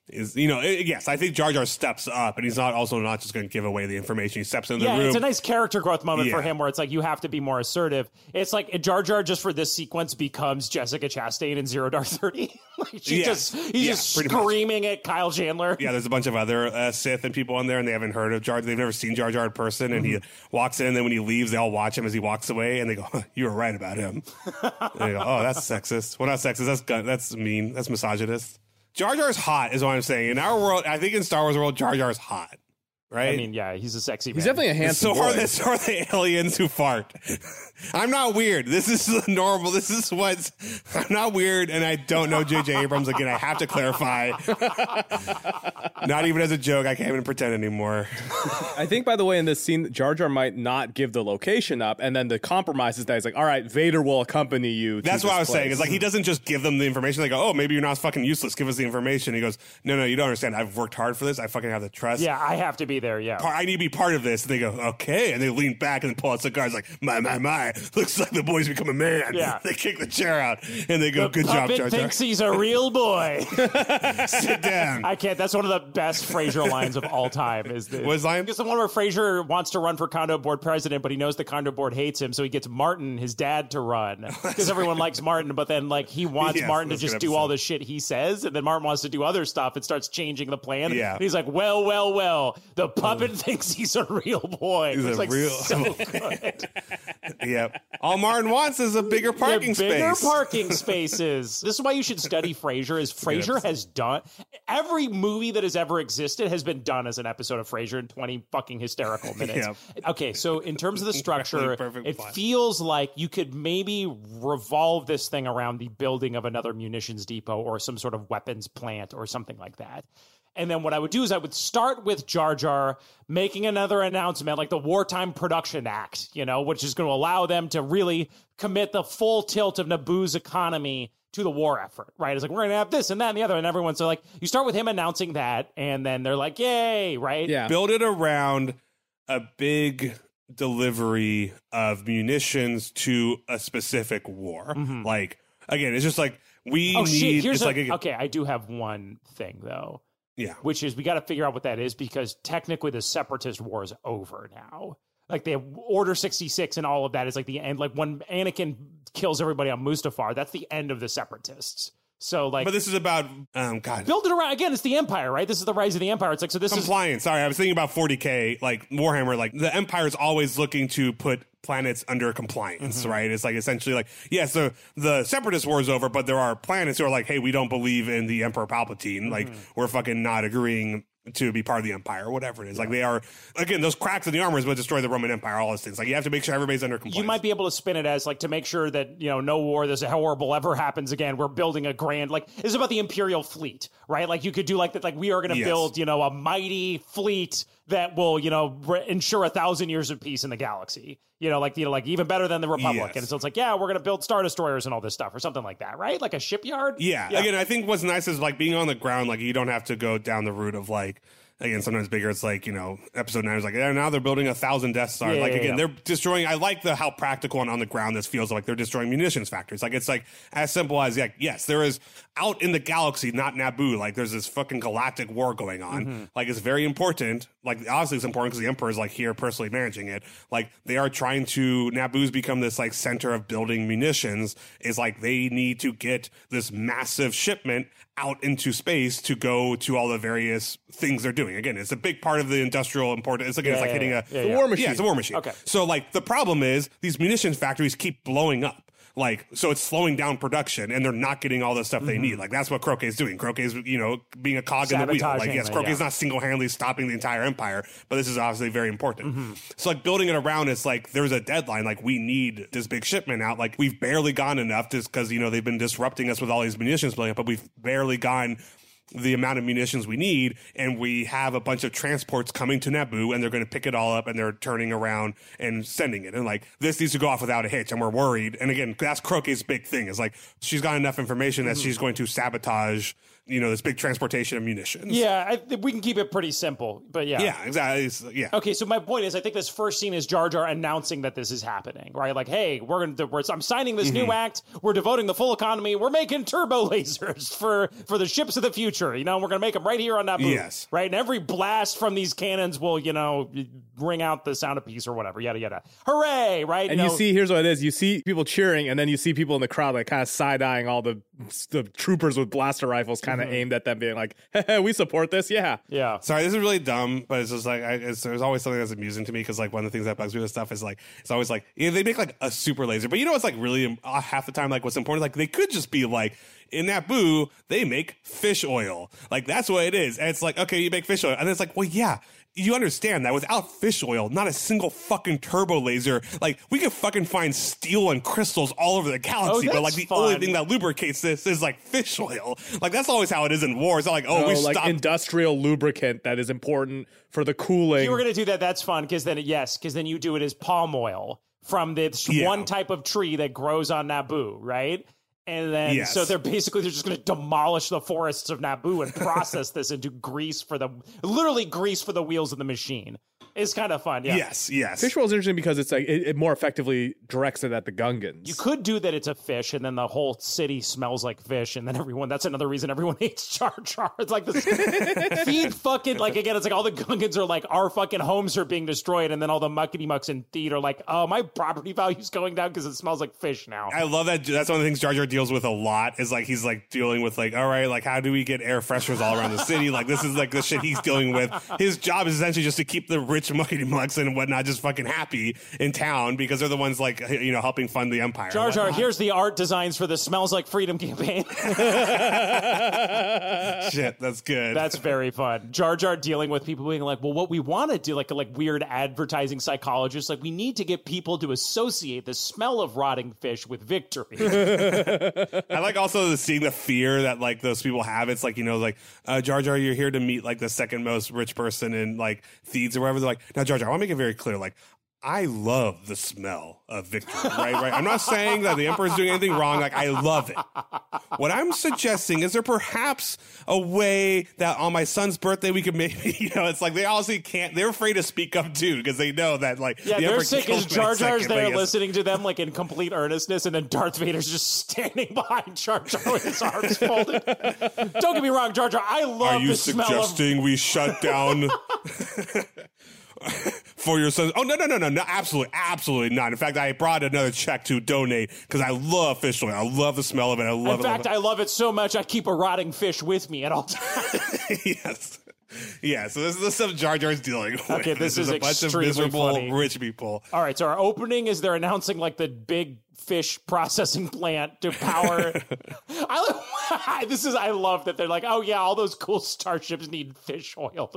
B: yes, I think Jar Jar steps up, and he's not just going to give away the information. He steps in the room.
D: Yeah, it's a nice character growth moment for him where it's like, you have to be more assertive. It's like Jar Jar just for this sequence becomes Jessica Chastain in Zero Dark 30. He's just screaming at Kyle Chandler.
B: Yeah, there's a bunch of other Sith and people on there, and they haven't heard of Jar. They've never seen Jar Jar in person, and he walks in, and then when he leaves, they all watch him as he walks away, and they go, you were right about him. And they go, oh, that's sexist. Well, not sexist. That's mean. That's misogynist. Jar Jar's hot is what I'm saying. In our world, I think in Star Wars world, Jar Jar's hot. Right?
D: I mean, yeah, he's a sexy man.
C: He's definitely a handsome boy.
B: So are the aliens who fart. I'm not weird. This is normal. This is what... I'm not weird, and I don't know J.J. Abrams. Again, I have to clarify. Not even as a joke. I can't even pretend anymore.
C: I think, by the way, in this scene, Jar Jar might not give the location up, and then the compromise is that he's like, all right, Vader will accompany you to
B: That's what I was
C: place.
B: saying. It's like he doesn't just give them the information. They go, oh, maybe you're not fucking useless. Give us the information. He goes, no, you don't understand. I've worked hard for this. I fucking have the trust.
D: Yeah, I have to be there, yeah.
B: I need to be part of this. And they go, okay. And they lean back and pull out cigars like, my. Looks like the boy's become a man.
D: Yeah.
B: They kick the chair out and they go, good job, Jar Jar.
D: Thinks he's a real boy.
B: Sit down.
D: I can't. That's one of the best Frasier lines of all time. Is the
B: What's line?
D: It's the one where Frasier wants to run for condo board president, but he knows the condo board hates him, so he gets Martin, his dad, to run because everyone likes Martin. But then, like, he wants Martin to just do all the shit he says, and then Martin wants to do other stuff and starts changing the plan.
B: Yeah.
D: And he's like, well, the puppet thinks he's a real boy.
B: He's
D: it's
B: a
D: like
B: real-
D: so good.
B: Yep. All Martin wants is a bigger parking
D: Bigger
B: space.
D: parking spaces. This is why you should study Frasier. Is Frasier has done every movie that has ever existed has been done as an episode of Frasier in 20 fucking hysterical minutes. Okay, so in terms of the structure, it feels like you could maybe revolve this thing around the building of another munitions depot or some sort of weapons plant or something like that. And then what I would do is I would start with Jar Jar making another announcement, like the Wartime Production Act, which is going to allow them to really commit the full tilt of Naboo's economy to the war effort, right? It's like, we're going to have this and that and the other. And everyone's like, you start with him announcing that, and then they're like, yay, right?
C: Yeah.
B: Build it around a big delivery of munitions to a specific war. Like, again, it's just like, we need...
D: Here's
B: okay,
D: I do have one thing, though.
B: Yeah.
D: Which is we got to figure out what that is because technically the Separatist war is over now. Like the Order 66 and all of that is like the end. Like when Anakin kills everybody on Mustafar, that's the end of the Separatists. So like,
B: but this is about God.
D: Build it around again. It's the Empire, right? This is the rise of the Empire. It's like, so this
B: compliance. Sorry, I was thinking about 40K, like Warhammer. Like the Empire is always looking to put planets under compliance, right? It's like essentially like, yes, the Separatist war is over, but there are planets who are like, hey, we don't believe in the Emperor Palpatine. Like we're fucking not agreeing to be part of the Empire or whatever it is. Like they are, again, those cracks in the armor is what destroy the Roman Empire, all those things. Like you have to make sure everybody's under compliance.
D: You might be able to spin it as like to make sure that, you know, no war, this horrible ever happens again. We're building a grand, like this is about the Imperial fleet, right? Like you could do like that, like we are going to build, you know, a mighty fleet that will, you know, ensure 1,000 years of peace in the galaxy. You know, like even better than the Republic. And so it's like, yeah, we're going to build Star Destroyers and all this stuff or something like that, right? Like a shipyard.
B: Yeah. Again, I think what's nice is like being on the ground, like you don't have to go down the route of like, again, sometimes bigger. It's like, you know, episode 9 is like, yeah, now they're building 1,000 Death Stars. They're destroying. I like how practical and on the ground this feels like they're destroying munitions factories. Like it's like as simple as like, yes, there is out in the galaxy, not Naboo. Like there's this fucking galactic war going on. Like it's very important. Like obviously it's important because the Emperor is like here personally managing it. Like they are trying to Naboo's become this like center of building munitions. Is like they need to get this massive shipment out into space to go to all the various things they're doing. Again, it's a big part of the industrial importance. It's like it's like hitting a
C: war machine.
B: Yeah, it's a war machine.
D: Okay.
B: So like the problem is these munitions factories keep blowing up. Like, so it's slowing down production and they're not getting all the stuff they need. Like, that's what Croquet is doing. Croquet is, you know, being a cog in the wheel. Like, yes, Croquet is not single-handedly stopping the entire empire, but this is obviously very important. So, like, building it around, it's like, there's a deadline. Like, we need this big shipment out. Like, we've barely gone enough just because, you know, they've been disrupting us with all these munitions building up, but we've barely gone the amount of munitions we need, and we have a bunch of transports coming to Naboo, and they're going to pick it all up, and they're turning around and sending it. And like, this needs to go off without a hitch, and we're worried. And again, that's Croquet's big thing, is like, she's got enough information that she's going to sabotage, you know, this big transportation of munitions.
D: Yeah, we can keep it pretty simple, but yeah.
B: Yeah, exactly.
D: Okay, so my point is, I think this first scene is Jar Jar announcing that this is happening, right? Like, hey, I'm signing this new act. We're devoting the full economy. We're making turbo lasers for the ships of the future. You know, we're going to make them right here on Naboo.
B: Yes.
D: Right? And every blast from these cannons will, you know, ring out the sound of peace or whatever. Yada, yada. Hooray, right?
C: And you see, here's what it is. You see people cheering, and then you see people in the crowd like kind of side-eyeing all the troopers with blaster rifles kind of aimed at them, being like, hey, we support this. Yeah.
D: Yeah.
B: Sorry, this is really dumb, but it's just like, there's always something that's amusing to me, because like one of the things that bugs me with stuff is like, it's always like, you know, they make like a super laser, but you know what's like really half the time, like what's important, like they could just be like, in Naboo, they make fish oil. Like, that's what it is. And it's like, okay, you make fish oil. And it's like, well, yeah, you understand that without fish oil, not a single fucking turbo laser, like, we could fucking find steel and crystals all over the galaxy, but like the only thing that lubricates this is like fish oil. Like, that's always how it is in war. It's not like, we
C: like
B: stopped.
C: Industrial lubricant that is important for the cooling.
D: If you were going to do that, that's fun, because then you do it as palm oil from this one type of tree that grows on Naboo, right? And then, so they're just going to demolish the forests of Naboo and process this into grease for the wheels of the machine. It's kind of fun, yeah.
B: Yes.
C: Fish oil is interesting because it's like it more effectively directs it at the Gungans.
D: You could do that it's a fish, and then the whole city smells like fish, and then that's another reason everyone hates Jar Jar. It's like this feed fucking, like, again, it's like all the Gungans are like, our fucking homes are being destroyed, and then all the muckety mucks in Theed are like, oh, my property value's going down because it smells like fish now.
B: I love that. That's one of the things Jar Jar deals with a lot, is like, he's like dealing with like, all right, like, how do we get air fresheners all around the city? Like, this is like the shit he's dealing with. His job is essentially just to keep the rich muckety mucks and whatnot just fucking happy in town, because they're the ones like, you know, helping fund the empire.
D: Jar Jar, here's the art designs for the Smells Like Freedom campaign.
B: Shit, that's good.
D: That's very fun. Jar Jar dealing with people being like, well, what we want to do, like weird advertising psychologists, like, we need to get people to associate the smell of rotting fish with victory.
B: I like also seeing the fear that like those people have. It's like, you know, like, Jar Jar, you're here to meet like the second most rich person in like Theeds or whatever. They're like, now Jar Jar, I want to make it very clear, like, I love the smell of victory, right? I'm not saying that the Emperor's doing anything wrong. Like, I love it. What I'm suggesting is there perhaps a way that on my son's birthday we could maybe, you know, it's like they honestly can't. They're afraid to speak up too, because they know that like the
D: they're
B: Emperor
D: sick as Jar Jar's there listening to them like in complete earnestness, and then Darth Vader's just standing behind Jar Jar with his arms folded. Don't get me wrong, Jar Jar, I love the smell of...
B: Are you suggesting we shut down... for your sons? Oh, no, absolutely not. In fact, I brought another check to donate because I love fish oil. I love the smell of it.
D: In fact, I love it so much I keep a rotting fish with me at all times.
B: Yes. Yeah, so this is the stuff Jar Jar's dealing with.
D: Okay, this is
B: a bunch of miserable
D: funny.
B: Rich people.
D: All right, so our opening is they're announcing like the big fish processing plant to power. I love that they're like, oh yeah, all those cool starships need fish oil.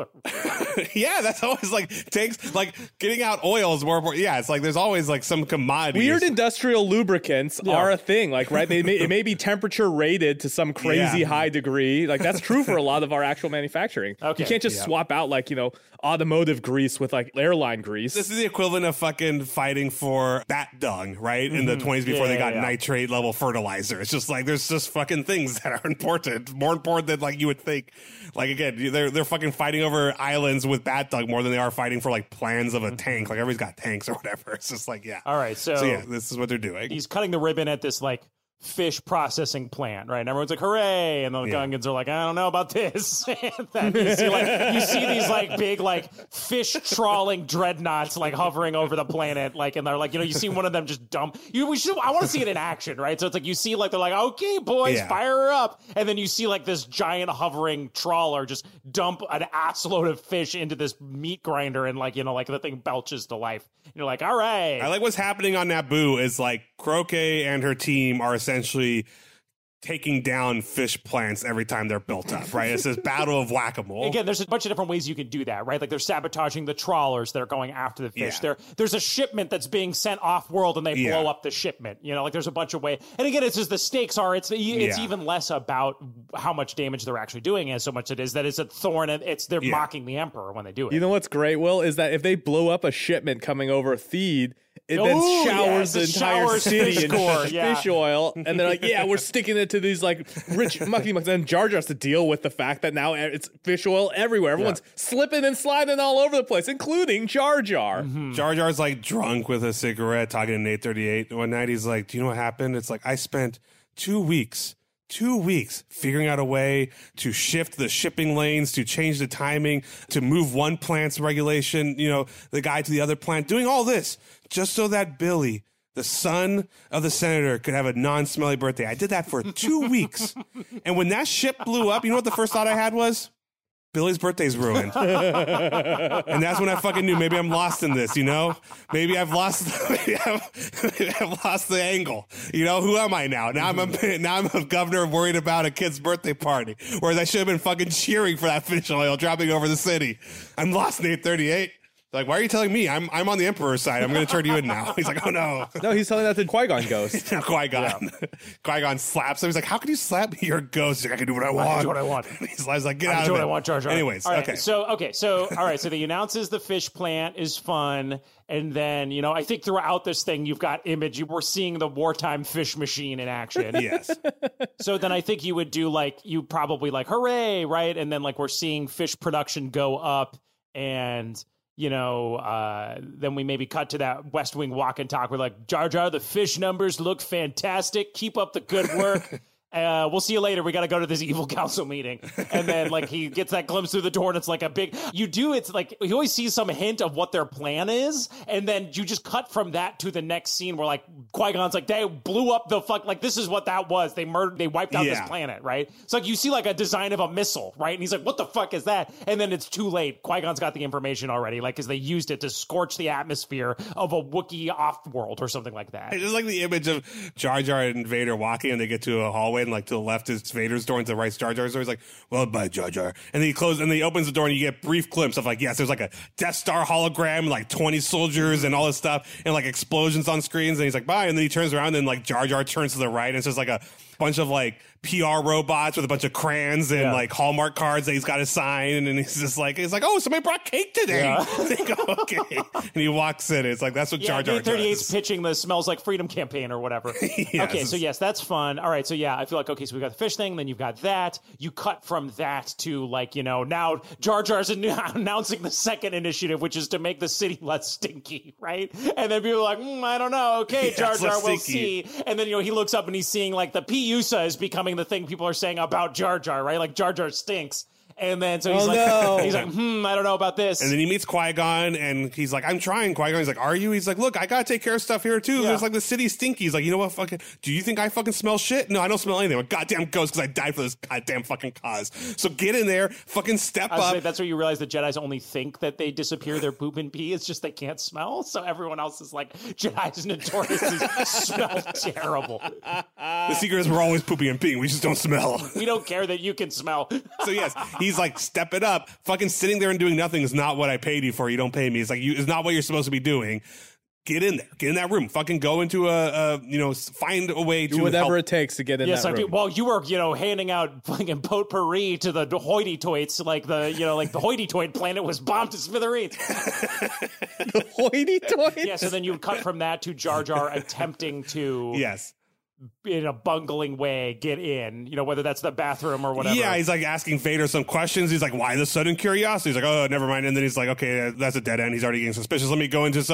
B: Yeah, that's always like takes like getting out oil is more important. Yeah, it's like there's always like some commodity.
C: Weird industrial lubricants are a thing, like, right? It may be temperature rated to some crazy high degree. Like, that's true for a lot of our actual manufacturing.
D: Okay.
C: You can't just swap out, like, automotive grease with, like, airline grease.
B: This is the equivalent of fucking fighting for bat dung, right? In the 20s before they got nitrate level fertilizer. It's just like there's just fucking things that are important, more important than like you would think. Like, again, they're fucking fighting over islands with bat dung more than they are fighting for like plans of a tank. Like, everybody's got tanks or whatever. It's just like, yeah.
D: All right, so
B: yeah, this is what they're doing.
D: He's cutting the ribbon at this like fish processing plant, right? And everyone's like, hooray! And the Gungans are like, I don't know about this. And then you see these like big like fish trawling dreadnoughts like hovering over the planet, like, and they're like, you see one of them just dump. I want to see it in action, right? So it's like you see like they're like, okay, boys, fire her up, and then you see like this giant hovering trawler just dump an assload of fish into this meat grinder, and like like the thing belches to life. And you're like, all right.
B: I like what's happening on Naboo is like Croquet and her team are essentially taking down fish plants every time they're built up, right? It's this battle of whack-a-mole.
D: Again, there's a bunch of different ways you can do that, right? Like they're sabotaging the trawlers that are going after the fish. There's a shipment that's being sent off-world and they blow up the shipment. Like there's a bunch of ways. And again, it's just the stakes are, it's even less about how much damage they're actually doing as so much it is that it's a thorn and they're mocking the Emperor when they do it.
C: You know what's great, Will, is that if they blow up a shipment coming over Theed, it then showers the entire city in fish oil, and they're like, yeah, we're sticking it to these like rich mucky mucks. And Jar Jar has to deal with the fact that now it's fish oil everywhere. Everyone's slipping and sliding all over the place, including Jar Jar.
B: Mm-hmm. Jar Jar's like drunk with a cigarette talking to Nate 38. One night he's like, do you know what happened? It's like, I spent 2 weeks figuring out a way to shift the shipping lanes, to change the timing, to move one plant's regulation, the guy to the other plant, doing all this just so that Billy, the son of the senator, could have a non-smelly birthday. I did that for 2 weeks. And when that ship blew up, you know what the first thought I had was? Billy's birthday's ruined. And that's when I fucking knew maybe I'm lost in this, Maybe I've lost I've lost the angle. Who am I now? Now I'm a governor worried about a kid's birthday party. Whereas I should have been fucking cheering for that fish oil dropping over the city. I'm lost, Nate 38. Like, why are you telling me? I'm on the Emperor's side. I'm going to turn you in now. He's like, oh no.
C: No, he's telling that to Qui-Gon Ghost.
B: Qui-Gon. Yeah. Qui-Gon slaps him. He's like, how can you slap me? You're a ghost. He's like, I can do what I want.
D: I can do what I want.
B: He's like, get out of it.
D: I do what I want, Jar Jar.
B: Anyways,
D: all right,
B: okay.
D: So all right. So he announces the fish plant is fun. And then, I think throughout this thing, you've got image. We're seeing the wartime fish machine in action.
B: Yes.
D: So then I think you would do you probably hooray, right? And then we're seeing fish production go up and... then we maybe cut to that West Wing walk and talk. We're like, Jar Jar, the fish numbers look fantastic. Keep up the good work. We'll see you later. We got to go to this evil council meeting. And then he gets that glimpse through the door and it's like a big, it's like, you always see some hint of what their plan is. And then you just cut from that to the next scene where Qui-Gon's like, they blew up the this is what that was. They wiped out this planet, right? It's like you see a design of a missile, right? And he's like, what the fuck is that? And then it's too late. Qui-Gon's got the information already, because they used it to scorch the atmosphere of a Wookiee off-world or something like that.
B: I just like the image of Jar Jar and Vader walking and they get to a hallway and to the left is Vader's door and to the right is Jar Jar's door. He's like, well, bye, Jar Jar. And then he opens the door and you get brief glimpse of yes, there's a Death Star hologram, 20 soldiers and all this stuff and explosions on screens. And he's like, bye. And then he turns around and Jar Jar turns to the right and it's just a bunch of PR robots with a bunch of crayons and Hallmark cards that he's got to sign. And he's just he's like, oh, somebody brought cake today. Yeah. They go, okay. And he walks in. It's that's what Jar Jar does. 38's
D: pitching the Smells Like Freedom campaign or whatever.
B: Yes.
D: Okay, so yes, that's fun. All right, so I feel okay, so we got the fish thing, then you've got that. You cut from that to now Jar Jar's announcing the second initiative, which is to make the city less stinky, right? And then people are like, I don't know. Okay, Jar Jar, we'll see. And then, he looks up and he's seeing the P-USA is becoming the thing people are saying about Jar Jar, right? Jar Jar stinks. And then so he's he's like, I don't know about this.
B: And then he meets Qui-Gon, and he's like, I'm trying, Qui-Gon. He's like, are you? He's like, look, I gotta take care of stuff here too.
D: Yeah.
B: There's like the city's stinky. He's like, you know what, fucking, do you think I fucking smell shit? No, I don't smell anything. I'm a goddamn ghost because I died for this goddamn fucking cause. So get in there, fucking step up.
D: That's where you realize the Jedis only think that they disappear their poop and pee. It's just they can't smell. So everyone else is like, Jedis notoriously smell terrible.
B: The secret is we're always pooping and peeing. We just don't smell.
D: We don't care that you can smell.
B: So yes, he's like, step it up. Fucking sitting there and doing nothing is not what I paid you for. You don't pay me. It's like, it's not what you're supposed to be doing. Get in there. Get in that room. Fucking go into find a way to
C: do whatever
B: help.
C: it takes to get in that room.
D: Well, you were, handing out fucking potpourri to the hoity-toits, like the hoity-toit planet was bombed to smithereens.
C: The hoity-toits?
D: Yeah, so then you cut from that to Jar Jar attempting to...
B: Yes.
D: in a bungling way get in, whether that's the bathroom or whatever.
B: Yeah, he's like asking Vader some questions. He's like, why the sudden curiosity? He's like, oh, never mind. And then he's like, okay, that's a dead end. He's already getting suspicious. Let me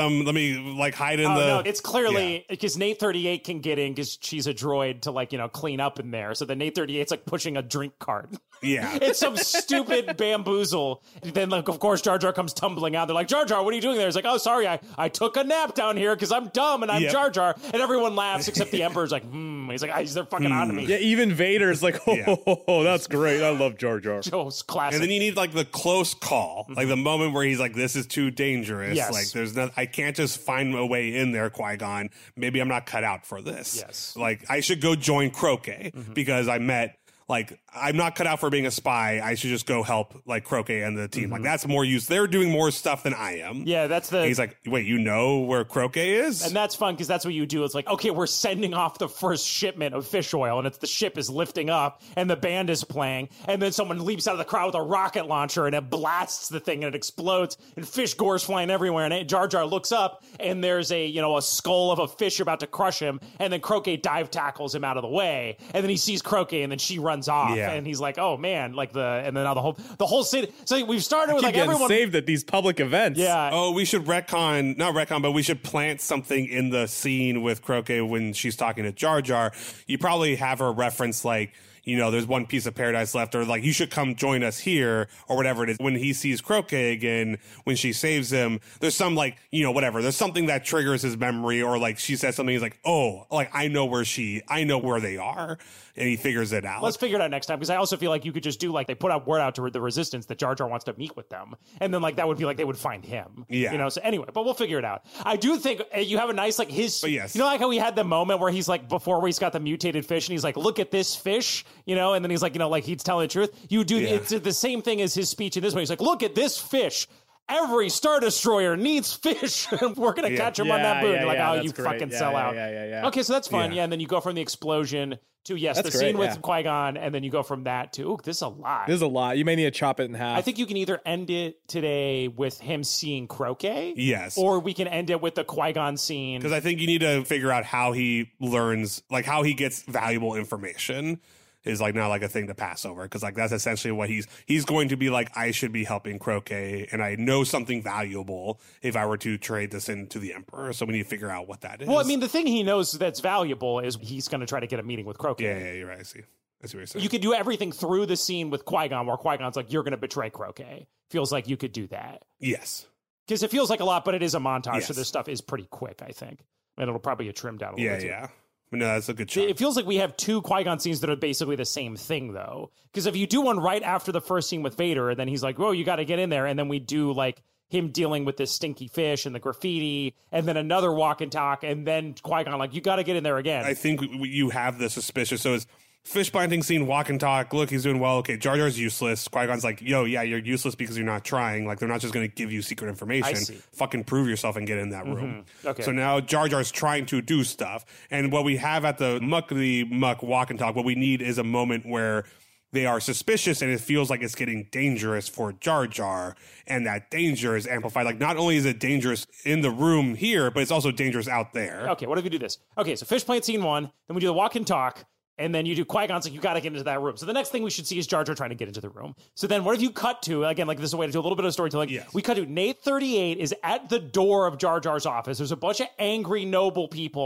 B: hide in
D: No, it's clearly because Nate 38 can get in because she's a droid to clean up in there. So then Nate 38's like pushing a drink cart.
B: Yeah.
D: It's some stupid bamboozle. Then of course Jar Jar comes tumbling out. They're like, Jar Jar, what are you doing there? He's like, oh, sorry, I took a nap down here because I'm dumb and I'm Jar Jar. And everyone laughs except the Emperor's like, He's like, they're fucking on to me.
C: Yeah, even Vader's like, that's great. I love Jar Jar.
D: Joe's classic.
B: And then you need like the close call, like the moment where he's like, this is too dangerous.
D: Yes.
B: Like there's no, I can't just find a way in there, Qui-Gon. Maybe I'm not cut out for this.
D: Yes.
B: Like I should go join Croquet because I met, like, I'm not cut out for being a spy. I should just go help like Croquet and the team. Like that's more use. They're doing more stuff than I am.
D: Yeah, that's the.
B: He's like, wait, you know where Croquet is?
D: And that's fun because that's what you do. It's like, okay, we're sending off the first shipment of fish oil, and the ship is lifting up, and the band is playing, and then someone leaps out of the crowd with a rocket launcher, and it blasts the thing, and it explodes, and fish gores flying everywhere. And Jar Jar looks up, and there's a skull of a fish about to crush him, and then Croquet dive tackles him out of the way, and then he sees Croquet, and then she runs off, and he's like, oh man, and then now the whole city. So we've started with like everyone
C: saved at these public events.
D: Yeah.
B: Oh, we should not retcon, but we should plant something in the scene with Croquet when she's talking to Jar Jar. You probably have her reference like, there's one piece of paradise left, or like, you should come join us here, or whatever it is. When he sees Croquet again, when she saves him, there's some like, whatever. There's something that triggers his memory, or like she says something, he's like, oh, like I know where they are, and he figures it out.
D: Let's figure it out next time, because I also feel like you could just do like they put out word out to the Resistance that Jar Jar wants to meet with them, and then like that would be like they would find him.
B: Yeah.
D: So anyway, but we'll figure it out. I do think you have a nice like his.
B: But yes.
D: Like how we had the moment where he's like before where he's got the mutated fish and he's like, look at this fish, and then he's like, like he's telling the truth. You do it's the same thing as his speech in this one. He's like, look at this fish. Every Star Destroyer needs fish. We're going to catch him on that boon. You're like, oh, you
C: great.
D: fucking sell out.
C: Yeah.
D: Okay, so that's fun. Yeah, and then you go from the explosion to, the scene with Qui-Gon, and then you go from that to, this is a lot.
C: This is a lot. You may need to chop it in half.
D: I think you can either end it today with him seeing Croquet.
B: Yes.
D: Or we can end it with the Qui-Gon scene.
B: Because I think you need to figure out how he learns, like how he gets valuable information. Is like not like a thing to pass over, because like that's essentially what he's going to be like, I should be helping Croquet and I know something valuable if I were to trade this into the Emperor, so we need to figure out what that is.
D: Well, I mean, the thing he knows that's valuable is he's going to try to get a meeting with Croquet.
B: Yeah, you're right. I see what you're saying.
D: You could do everything through the scene with Qui-Gon where Qui-Gon's like, you're going to betray Croquet. Feels like you could do that.
B: Yes.
D: Because it feels like a lot, but it is a montage,
B: Yes.
D: so this stuff is pretty quick, I think. And it'll probably get trimmed down a little bit.
B: Yeah. No, that's a good shot.
D: It feels like we have two Qui-Gon scenes that are basically the same thing, though. Because if you do one right after the first scene with Vader, and then he's like, "Whoa, you got to get in there," and then we do like him dealing with this stinky fish and the graffiti, and then another walk and talk, and then Qui-Gon like, "You got to get in there again."
B: I think you have the suspicious. So it's fish planting scene, walk and talk. Look, he's doing well. Okay, Jar Jar's useless. Qui-Gon's like, yo, yeah, you're useless because you're not trying. Like, they're not just going to give you secret information. Fucking prove yourself and get in that room.
D: Okay.
B: So now Jar Jar's trying to do stuff. And what we have at the Muck walk and talk, what we need is a moment where they are suspicious and it feels like it's getting dangerous for Jar Jar, and that danger is amplified. Like, not only is it dangerous in the room here, but it's also dangerous out there.
D: Okay, what if we do this? Okay, so fish plant scene 1, then we do the walk and talk, and then you do Qui-Gon's like, you got to get into that room. So the next thing we should see is Jar Jar trying to get into the room. So then what if you cut to, again, like this is a way to do a little bit of storytelling.
B: Yes.
D: We cut to Nate 38 is at the door of Jar Jar's office. There's a bunch of angry, noble people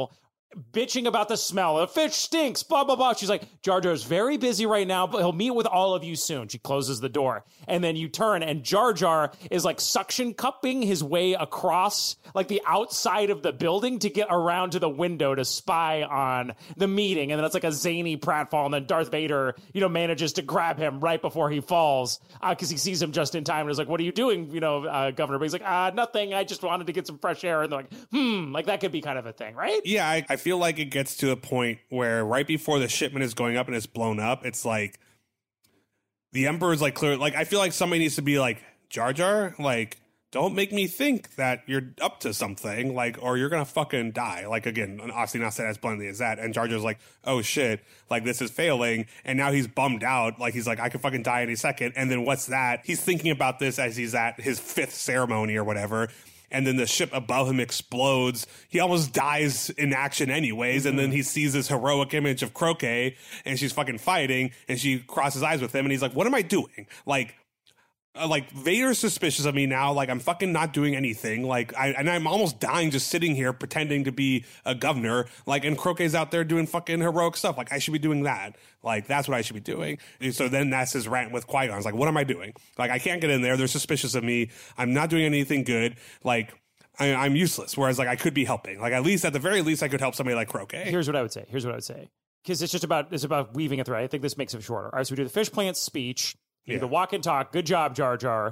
D: bitching about the smell. The fish stinks, blah, blah, blah. She's like, Jar Jar's very busy right now, but he'll meet with all of you soon. She closes the door. And then you turn, and Jar Jar is like suction cupping his way across like the outside of the building to get around to the window to spy on the meeting. And then it's like a zany pratfall. And then Darth Vader, manages to grab him right before he falls because he sees him just in time and is like, what are you doing, Governor? But he's like, nothing. I just wanted to get some fresh air. And they're like, like that could be kind of a thing, right?
B: Yeah, I feel like it gets to a point where right before the shipment is going up and it's blown up, it's like the Emperor's like clear. Like, I feel like somebody needs to be like, Jar Jar, like, don't make me think that you're up to something, like, or you're gonna fucking die. Like, again, obviously not said as bluntly as that. And Jar Jar's like, oh shit, like this is failing. And now he's bummed out. Like, he's like, I could fucking die any second. And then what's that? He's thinking about this as he's at his 5th ceremony or whatever. And then the ship above him explodes. He almost dies in action anyways. And then he sees this heroic image of Croquet and she's fucking fighting and she crosses eyes with him. And he's like, what am I doing? Like Vader's suspicious of me now. Like, I'm fucking not doing anything. Like, I'm almost dying just sitting here pretending to be a governor. Like, and Croquet's out there doing fucking heroic stuff. Like, I should be doing that. Like, that's what I should be doing. And so then that's his rant with Qui-Gon. It's like, what am I doing? Like, I can't get in there. They're suspicious of me. I'm not doing anything good. Like, I'm useless. Whereas, like, I could be helping. Like, at the very least, I could help somebody like Croquet.
D: Here's what I would say. Because it's about weaving a thread. I think this makes it shorter. All right, so we do the fish plant speech. You do the walk and talk. Good job, Jar Jar.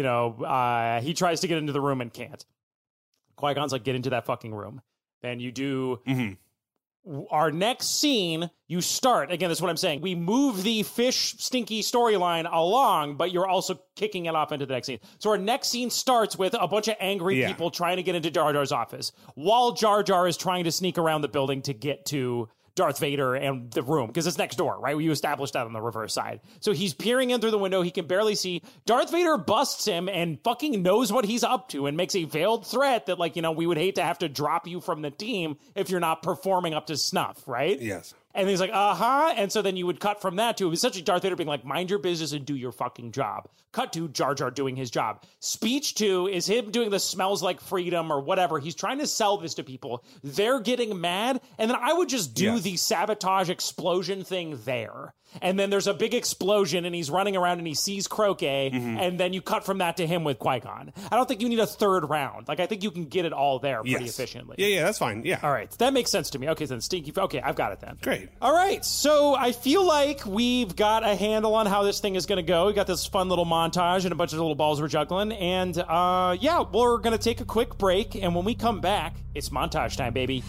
D: He tries to get into the room and can't. Qui-Gon's like, get into that fucking room. Then you do our next scene. You start, again, that's what I'm saying. We move the fish stinky storyline along, but you're also kicking it off into the next scene. So our next scene starts with a bunch of angry people trying to get into Jar Jar's office while Jar Jar is trying to sneak around the building to get to Darth Vader and the room, because it's next door, right? You established that on the reverse side. So he's peering in through the window. He can barely see. Darth Vader busts him and fucking knows what he's up to and makes a veiled threat that, like, we would hate to have to drop you from the team if you're not performing up to snuff, right?
B: Yes.
D: And he's like, and so then you would cut from that to essentially Darth Vader being like, mind your business and do your fucking job. Cut to Jar Jar doing his job. Speech 2 is him doing the smells like freedom or whatever. He's trying to sell this to people. They're getting mad. And then I would just do the sabotage explosion thing there. And then there's a big explosion and he's running around and he sees Croquet. And then you cut from that to him with Qui-Gon. I don't think you need a third round. Like, I think you can get it all there pretty efficiently.
B: Yeah, that's fine. Yeah.
D: All right. That makes sense to me. Okay, then Stinky. Okay, I've got it then.
B: Great.
D: All right. So I feel like we've got a handle on how this thing is going to go. We got this fun little montage and a bunch of little balls we're juggling. And we're going to take a quick break. And when we come back, it's montage time, baby.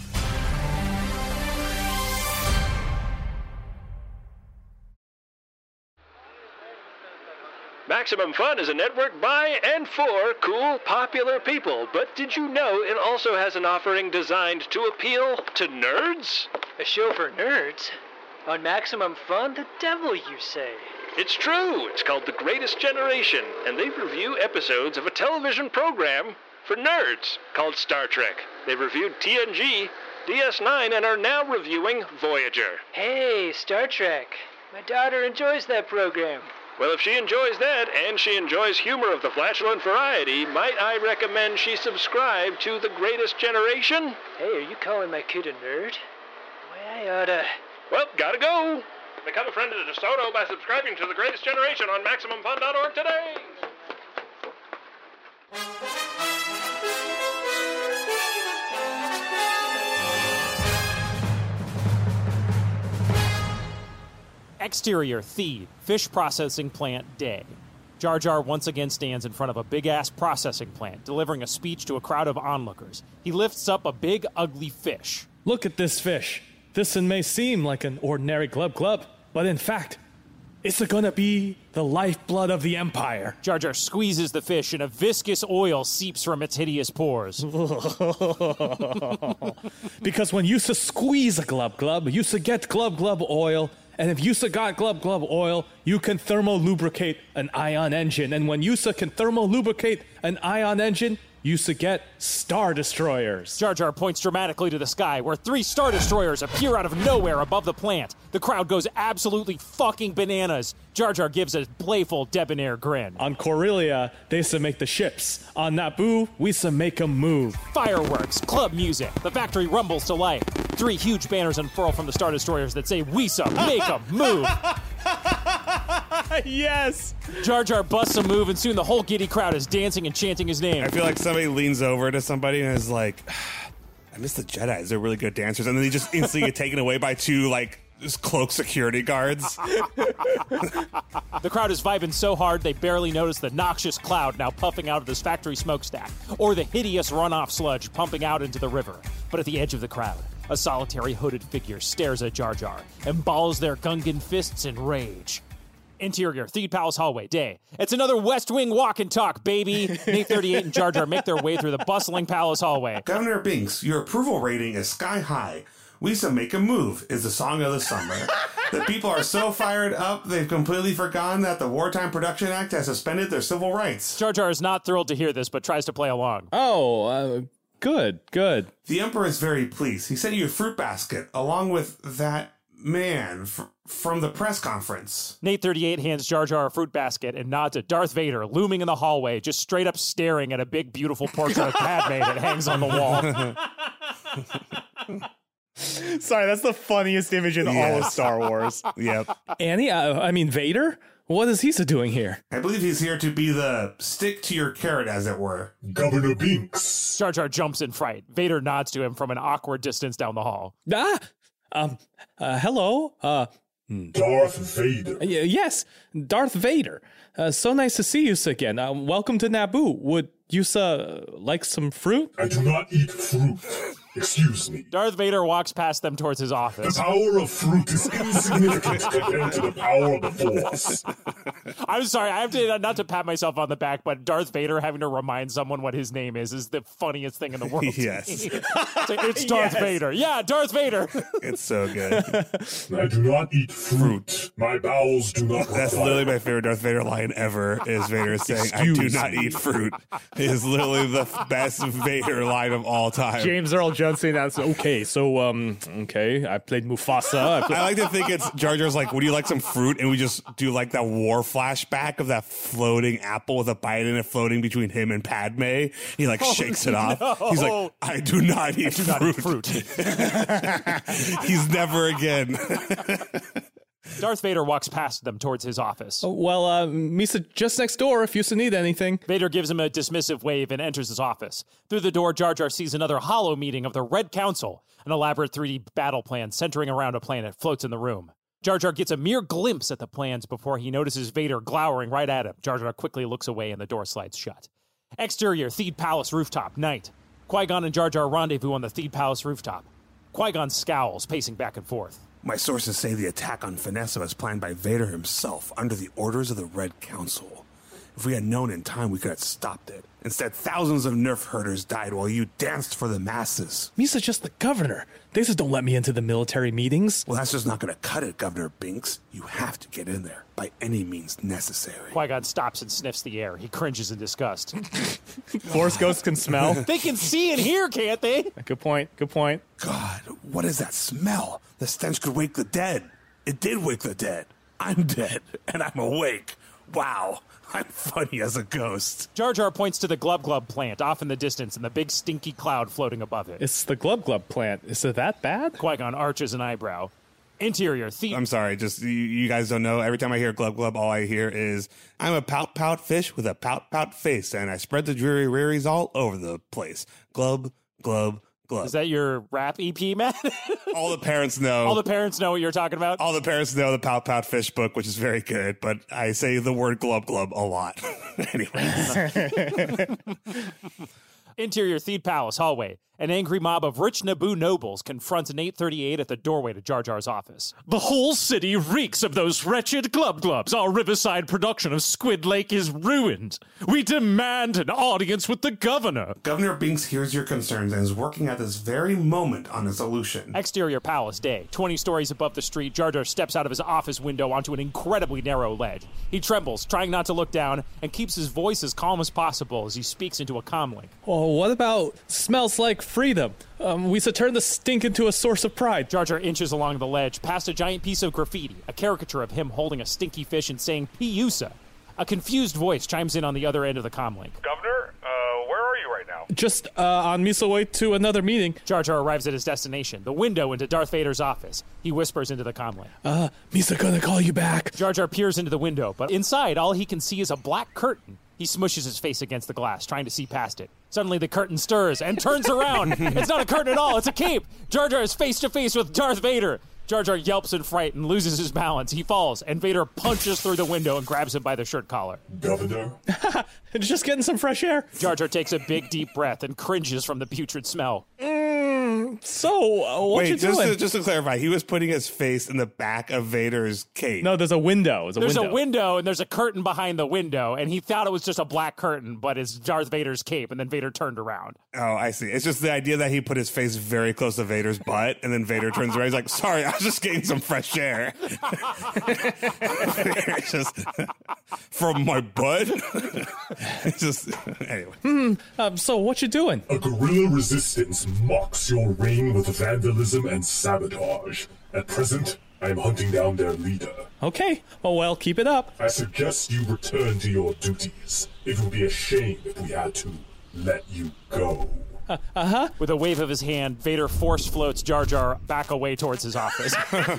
E: Maximum Fun is a network by and for cool, popular people. But did you know it also has an offering designed to appeal to nerds?
F: A show for nerds? On Maximum Fun? The devil, you say?
E: It's true. It's called The Greatest Generation, and they review episodes of a television program for nerds called Star Trek. They've reviewed TNG, DS9, and are now reviewing Voyager.
F: Hey, Star Trek. My daughter enjoys that program.
E: Well, if she enjoys that, and she enjoys humor of the flatulent variety, might I recommend she subscribe to The Greatest Generation?
F: Hey, are you calling my kid a nerd? Boy, I oughta...
E: Well, gotta go. Become a friend of DeSoto by subscribing to The Greatest Generation on MaximumFun.org today.
D: Exterior, Theed, fish processing plant day. Jar Jar once again stands in front of a big-ass processing plant, delivering a speech to a crowd of onlookers. He lifts up a big, ugly fish.
C: Look at this fish. This one may seem like an ordinary glub, but in fact, it's gonna be the lifeblood of the Empire.
D: Jar Jar squeezes the fish and a viscous oil seeps from its hideous pores.
C: Because when you squeeze a glub, you get glub oil. And if you got glub oil, you can thermo-lubricate an ion engine. And when you can thermo-lubricate an ion engine, you get Star Destroyers.
D: Jar Jar points dramatically to the sky, where 3 Star Destroyers appear out of nowhere above the plant. The crowd goes absolutely fucking bananas. Jar Jar gives a playful, debonair grin.
C: On Corellia, they make the ships. On Naboo, we make them move.
D: Fireworks, club music, the factory rumbles to life. 3 huge banners unfurl from the Star Destroyers that say, "Wisa, make a move!"
C: Yes!
D: Jar Jar busts a move, and soon the whole giddy crowd is dancing and chanting his name.
B: I feel like somebody leans over to somebody and is like, I miss the Jedis. They're really good dancers. And then they just instantly get taken away by 2, like, just cloaked security guards.
D: The crowd is vibing so hard they barely notice the noxious cloud now puffing out of this factory smokestack, or the hideous runoff sludge pumping out into the river. But at the edge of the crowd, a solitary hooded figure stares at Jar Jar and balls their Gungan fists in rage. Interior, Theed Palace hallway, day. It's another West Wing walk and talk, baby. Nate 38 and Jar Jar make their way through the bustling palace hallway.
B: Governor Binks, your approval rating is sky high. Wisa Make a Move is the song of the summer. The people are so fired up, they've completely forgotten that the Wartime Production Act has suspended their civil rights.
D: Jar Jar is not thrilled to hear this, but tries to play along.
C: Oh, good.
B: The Emperor is very pleased. He sent you a fruit basket along with that man from the press conference.
D: Nate 38 hands Jar Jar a fruit basket and nods at Darth Vader looming in the hallway, just straight up staring at a big, beautiful portrait of Padme that hangs on the wall.
C: Sorry, that's the funniest image in all of Star Wars.
B: Yep.
C: Annie, Vader? What is he doing here?
B: I believe he's here to be the stick to your carrot, as it were.
A: Governor Binks.
D: Jar Jar jumps in fright. Vader nods to him from an awkward distance down the hall.
C: Hello?
A: Darth Vader.
C: Yes, Darth Vader. So nice to see you again. Welcome to Naboo. Would you, like some fruit?
A: I do not eat fruit. Excuse me.
D: Darth Vader walks past them towards his
A: The
D: office.
A: power of fruit is insignificant compared to the power of the Force.
D: I'm sorry, I have to, not to pat myself on the back, but Darth Vader having to remind someone what his name is the funniest thing in the world.
B: Yes.
D: It's Darth Vader. Yeah, Darth Vader.
B: It's so good.
A: I do not eat fruit. My bowels do not
B: That's
A: require.
B: literally my favorite Darth Vader line ever, is Vader saying, I do not eat fruit. It is literally the best Vader line of all time.
C: James Earl Jones saying that's okay. So, okay, I played Mufasa.
B: I like to think it's Jar Jar's like, would you like some fruit? And we just do like that war flashback of that floating apple with a bite in it floating between him and Padme. He like shakes it off.
D: no.
B: He's like, I do not eat fruit. He's never again.
D: Darth Vader walks past them towards his office.
C: Well, Misa just next door if you need anything.
D: Vader gives him a dismissive wave and enters his office. Through the door, Jar Jar sees another hollow meeting of the Red Council. An elaborate 3D battle plan centering around a planet floats in the room. Jar Jar gets a mere glimpse at the plans before he notices Vader glowering right at him. Jar Jar quickly looks away and the door slides shut. Exterior, Theed Palace rooftop, night. Qui-Gon and Jar Jar rendezvous on the Theed Palace rooftop. Qui-Gon scowls, pacing back and forth.
B: My sources say the attack on Finessa was planned by Vader himself under the orders of the Red Council. If we had known in time, we could have stopped it. Instead, thousands of Nerf herders died while you danced for the masses.
C: Misa's just the governor. They just don't let me into the military meetings.
B: Well, that's just not going to cut it, Governor Binks. You have to get in there by any means necessary.
D: Qui-Gon stops and sniffs the air. He cringes in disgust.
C: Force ghosts can smell.
D: They can see and hear, can't they?
C: Good point.
B: God, what is that smell? The stench could wake the dead. It did wake the dead. I'm dead, and I'm awake. Wow, I'm funny as a ghost.
D: Jar Jar points to the Glub Glub plant off in the distance and the big stinky cloud floating above it.
C: It's the Glub Glub plant. Is it that bad?
D: Qui-Gon arches an eyebrow. Interior,
B: I'm sorry, just you guys don't know. Every time I hear glub glub, all I hear is, I'm a pout pout fish with a pout pout face, and I spread the dreary rearies all over the place. Glub, glub, glub.
D: Is that your rap EP, Matt?
B: All the parents know.
D: All the parents know what you're talking about?
B: All the parents know the Pout Pout Fish book, which is very good, but I say the word glub glub a lot. Anyways.
D: Interior, Theed Palace hallway. An angry mob of rich Naboo nobles confronts Nate 38 at the doorway to Jar Jar's office. The whole city reeks of those wretched Glub Glubs. Our Riverside production of Squid Lake is ruined. We demand an audience with the governor.
B: Governor Binks hears your concerns and is working at this very moment on a solution.
D: Exterior palace day. 20 stories above the street, Jar Jar steps out of his office window onto an incredibly narrow ledge. He trembles, trying not to look down, and keeps his voice as calm as possible as he speaks into a comlink.
C: Oh, what about smells like freedom? We should turn the stink into a source of pride.
D: Jar Jar inches along the ledge, past a giant piece of graffiti, a caricature of him holding a stinky fish and saying, Piusa. A confused voice chimes in on the other end of the comlink.
G: Governor, where are you right now?
E: now?
C: Just on Misa's way to another meeting.
D: Jar Jar arrives at his destination, the window into Darth Vader's office. He whispers into the comlink.
C: Misa gonna call you back.
D: Jar Jar peers into the window, but inside, all he can see is a black curtain. He smushes his face against the glass, trying to see past it. Suddenly, the curtain stirs and turns around. It's not a curtain at all, it's a cape. Jar Jar is face to face with Darth Vader. Jar Jar yelps in fright and loses his balance. He falls, and Vader punches through the window and grabs him by the shirt collar.
A: Governor?
C: Just getting some fresh air.
D: Jar Jar takes a big, deep breath and cringes from the putrid smell.
C: So, what you doing?
B: Just to clarify, he was putting his face in the back of Vader's cape.
C: No, there's a window.
D: There's a window, and there's a curtain behind the window, and he thought it was just a black curtain, but it's Darth Vader's cape, and then Vader turned around.
B: Oh, I see. It's just the idea that he put his face very close to Vader's butt, and then Vader turns around. He's like, sorry, I was just getting some fresh air. Just from my butt. It's just, anyway.
C: So, what you doing?
A: A guerrilla resistance mocks your reign with vandalism and sabotage. At present, I am hunting down their leader.
C: Okay, well, keep it up.
A: I suggest you return to your duties. It would be a shame if we had to let you go.
D: With a wave of his hand, Vader force floats Jar Jar back away towards his office.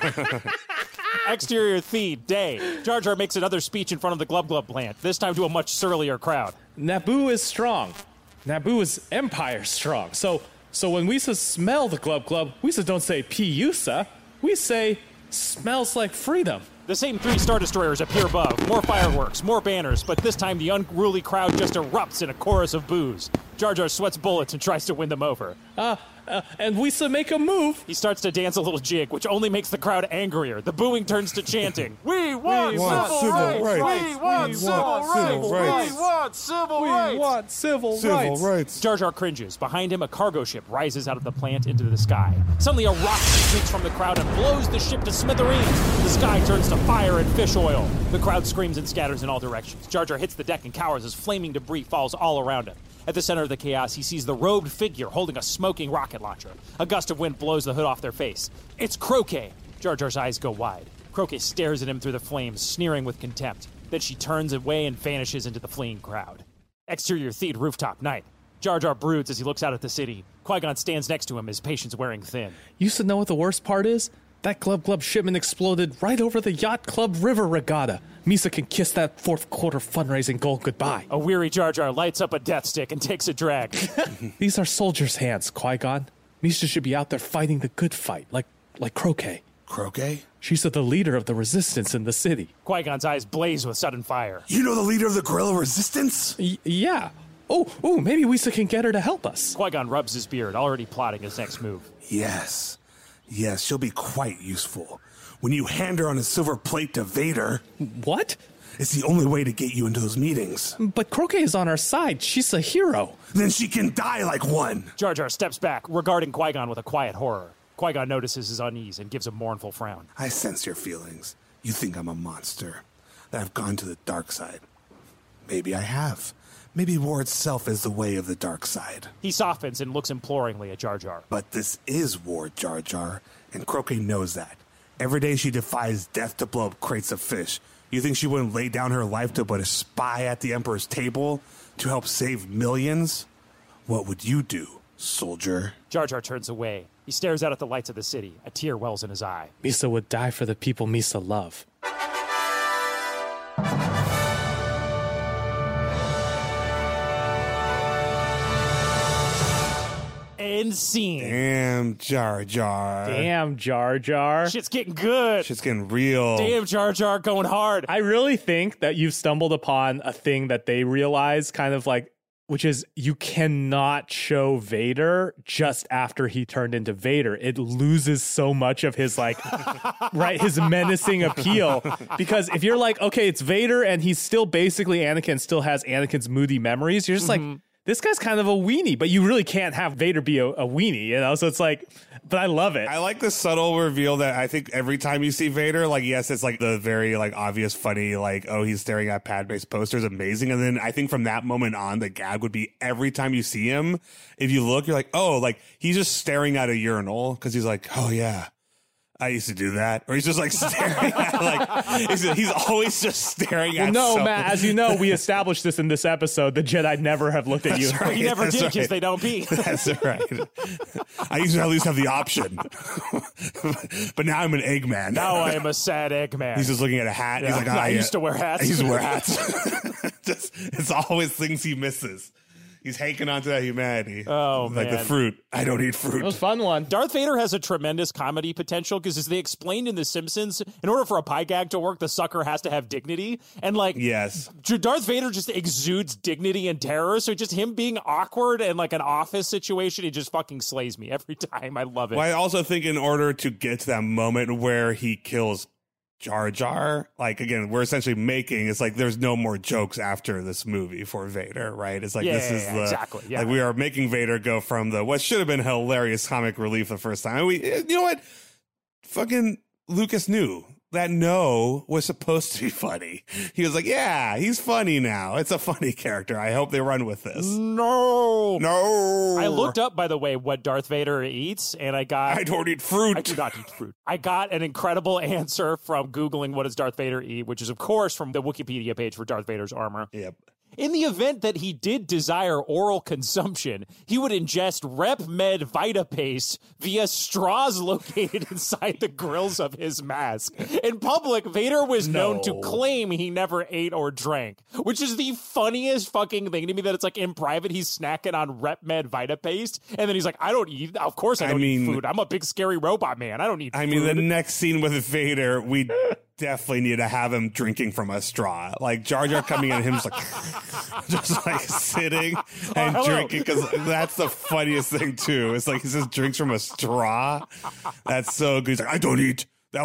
D: Exterior Theed, day. Jar Jar makes another speech in front of the Glub Glub plant, this time to a much surlier crowd.
C: Naboo is strong. Naboo is Empire strong. So when we smell the Glub Glub, we don't say P-U-S-A. We say, smells like freedom.
D: The same 3 Star Destroyers appear above. More fireworks, more banners, but this time the unruly crowd just erupts in a chorus of boos. Jar Jar sweats bullets and tries to win them over.
C: And we make a move.
D: He starts to dance a little jig, which only makes the crowd angrier. The booing turns to chanting. We want civil rights! We want civil rights! We want civil rights!
C: We want civil rights!
D: Jar Jar cringes. Behind him, a cargo ship rises out of the plant into the sky. Suddenly, a rocket shoots from the crowd and blows the ship to smithereens. The sky turns to fire and fish oil. The crowd screams and scatters in all directions. Jar Jar hits the deck and cowers as flaming debris falls all around him. At the center of the chaos, he sees the robed figure holding a smoking rocket launcher. A gust of wind blows the hood off their face. It's Croquet! Jar Jar's eyes go wide. Croquet stares at him through the flames, sneering with contempt. Then she turns away and vanishes into the fleeing crowd. Exterior Theed rooftop night. Jar Jar broods as he looks out at the city. Qui-Gon stands next to him, his patience wearing thin.
C: You should know what the worst part is? That Glub Glub shipment exploded right over the Yacht Club River Regatta. Misa can kiss that fourth quarter fundraising goal goodbye.
D: A weary Jar Jar lights up a death stick and takes a drag.
C: These are soldiers' hands, Qui-Gon. Misa should be out there fighting the good fight, like Croquet.
B: Croquet?
C: She's the leader of the resistance in the city.
D: Qui-Gon's eyes blaze with sudden fire.
B: You know the leader of the guerrilla resistance?
C: Yeah. Oh, maybe Misa can get her to help us.
D: Qui-Gon rubs his beard, already plotting his next move.
B: Yes, she'll be quite useful. When you hand her on a silver plate to Vader...
C: What?
B: It's the only way to get you into those meetings.
C: But Croquet is on our side. She's a hero.
B: Then she can die like one.
D: Jar Jar steps back, regarding Qui-Gon with a quiet horror. Qui-Gon notices his unease and gives a mournful frown.
B: I sense your feelings. You think I'm a monster, that I've gone to the dark side. Maybe I have. Maybe war itself is the way of the dark side.
D: He softens and looks imploringly at Jar Jar.
B: But this is war, Jar Jar, and Croquet knows that. Every day she defies death to blow up crates of fish. You think she wouldn't lay down her life to put a spy at the Emperor's table to help save millions? What would you do, soldier?
D: Jar Jar turns away. He stares out at the lights of the city. A tear wells in his eye.
C: Misa would die for the people Misa love.
D: End scene.
B: Damn, Jar Jar.
C: Damn, Jar Jar.
D: Shit's getting good.
B: Shit's getting real.
D: Damn, Jar Jar going hard.
C: I really think that you've stumbled upon a thing that they realize, kind of like, which is you cannot show Vader just after he turned into Vader. It loses so much of his right, his menacing appeal. Because if you're like, okay, it's Vader and he's still basically Anakin, still has Anakin's moody memories, you're just like, this guy's kind of a weenie, but you really can't have Vader be a weenie, you know? So it's like, but I love it.
B: I like the subtle reveal that I think every time you see Vader, like, yes, it's like the very obvious funny, oh, he's staring at Padme's poster is amazing. And then I think from that moment on, the gag would be every time you see him, if you look, you're like, oh, he's just staring at a urinal because he's like, oh yeah, I used to do that. Or he's just like staring at like he's always just staring at
C: No,
B: something.
C: Matt, as you know, we established this in this episode. The Jedi never have looked at you.
B: That's right.
D: He never
B: That's
D: did because
B: right.
D: they don't pee.
B: That's right. I used to at least have the option. But now I'm an Eggman.
D: Now I am a sad Eggman.
B: He's just looking at a hat. He's like,
D: I used to wear hats.
B: I used to wear hats. It's always things he misses. He's hanging on to that humanity.
D: Oh,
B: like the
D: man.
B: fruit. I don't eat
C: It
B: fruit.
C: was a fun one.
D: Darth Vader has a tremendous comedy potential because, as they explained in The Simpsons, in order for a pie gag to work, the sucker has to have dignity. And, like,
B: Yes.
D: Darth Vader just exudes dignity and terror. So just him being awkward and like an office situation, it just fucking slays me every time. I love it.
B: Well, I also think in order to get to that moment where he kills Jar Jar, like, again, we're essentially making, it's like there's no more jokes after this movie for Vader, right? It's like this is the
D: exactly. Yeah.
B: like we are making Vader go from the what should have been hilarious comic relief the first time. You know what? Fucking Lucas knew that no was supposed to be funny. He was like, yeah, he's funny now. It's a funny character. I hope they run with this.
D: No.
B: No.
D: I looked up, by the way, what Darth Vader eats, and I got...
B: I don't eat fruit.
D: I do not eat fruit. I got an incredible answer from Googling what does Darth Vader eat, which is, of course, from the Wikipedia page for Darth Vader's armor.
B: Yep.
D: In the event that he did desire oral consumption, he would ingest Rep Med Vita Paste via straws located inside the grills of his mask. In public, Vader was known to claim he never ate or drank, which is the funniest fucking thing to me, that it's like in private he's snacking on Rep Med Vita Paste, and then he's like, I don't eat, of course I don't eat food. I'm a big scary robot man. I don't eat food.
B: I mean, the next scene with Vader, we definitely need to have him drinking from a straw. Like Jar Jar coming in, him just like sitting and drinking, because that's the funniest thing too. It's like he just drinks from a straw. That's so good. He's like, I don't eat. That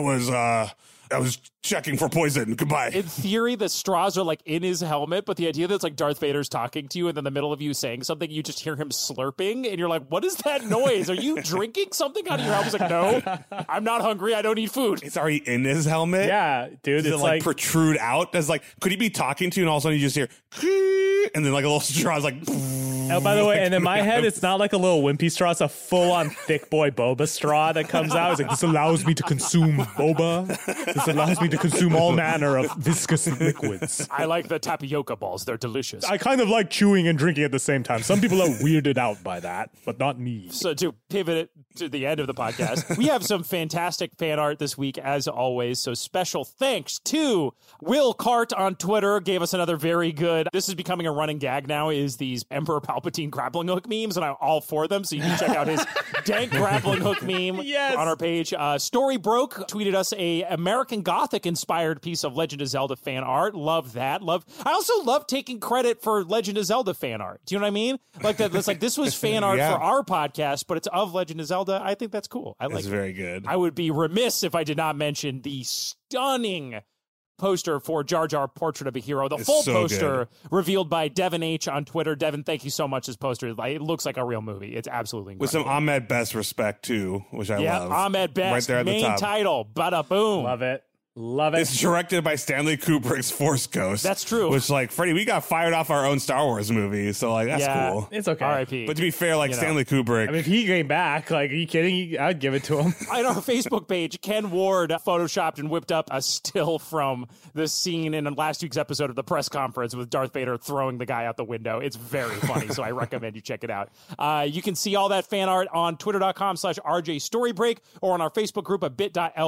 B: was checking for poison. Goodbye.
D: In theory, the straws are like in his helmet, but the idea that it's like Darth Vader's talking to you, and in the middle of you saying something, you just hear him slurping, and you're like, what is that noise? Are you drinking something out of your helmet? He's like, no, I'm not hungry. I don't eat food.
B: It's already in his helmet.
C: Yeah, dude.
B: Does
C: It's
B: it like protrude out? Does like, could he be talking to you and all of a sudden you just hear, and then like a little straw is like.
C: Oh, by the way, and in my head, it's not like a little wimpy straw. It's a full-on thick boy boba straw that comes out. It's like, this allows me to consume boba. This allows me to consume all manner of viscous liquids.
D: I like the tapioca balls. They're delicious.
C: I kind of like chewing and drinking at the same time. Some people are weirded out by that, but not me.
D: So to pivot it to the end of the podcast, we have some fantastic fan art this week, as always. So special thanks to Will Cart on Twitter. Gave us another very good, this is becoming a running gag now, is these Emperor Palpatine grappling hook memes, and I'm all for them. So you can check out his dank grappling hook meme
C: Yes.
D: on our page. Story Broke tweeted us a American Gothic inspired piece of Legend of Zelda fan art. Love that. I also love taking credit for Legend of Zelda fan art. Do you know what I mean? Like that. It's like this was fan art
B: Yeah.
D: for our podcast, but it's of Legend of Zelda. I think that's cool. I like
B: That's
D: it.
B: very good.
D: I would be remiss if I did not mention the stunning poster for Jar Jar Portrait of a Hero. The
B: It's
D: full
B: so
D: poster revealed by Devin H on Twitter. Devin, thank you so much. This poster, it looks like a real movie. It's absolutely
B: With
D: incredible.
B: some Ahmed Best respect too, which I
D: Yeah,
B: love.
D: Ahmed Best,
B: right there at the
D: main
B: top.
D: title, bada boom.
C: Love it. Love it.
B: It's directed by Stanley Kubrick's Force Ghost.
D: That's true.
B: Which, like, Freddie, we got fired off our own Star Wars movie, so like that's
D: Yeah.
B: cool.
C: It's okay.
D: R.I.P.
B: But to be fair, like
D: You know.
B: Stanley Kubrick,
C: I mean, if he came back, like, are you kidding? I'd give it to him.
D: On our Facebook page, Ken Ward photoshopped and whipped up a still from the scene in last week's episode of the press conference with Darth Vader throwing the guy out the window. It's very funny, so I recommend you check it out. You can see all that fan art on twitter.com/RJStoryBreak or on our Facebook group at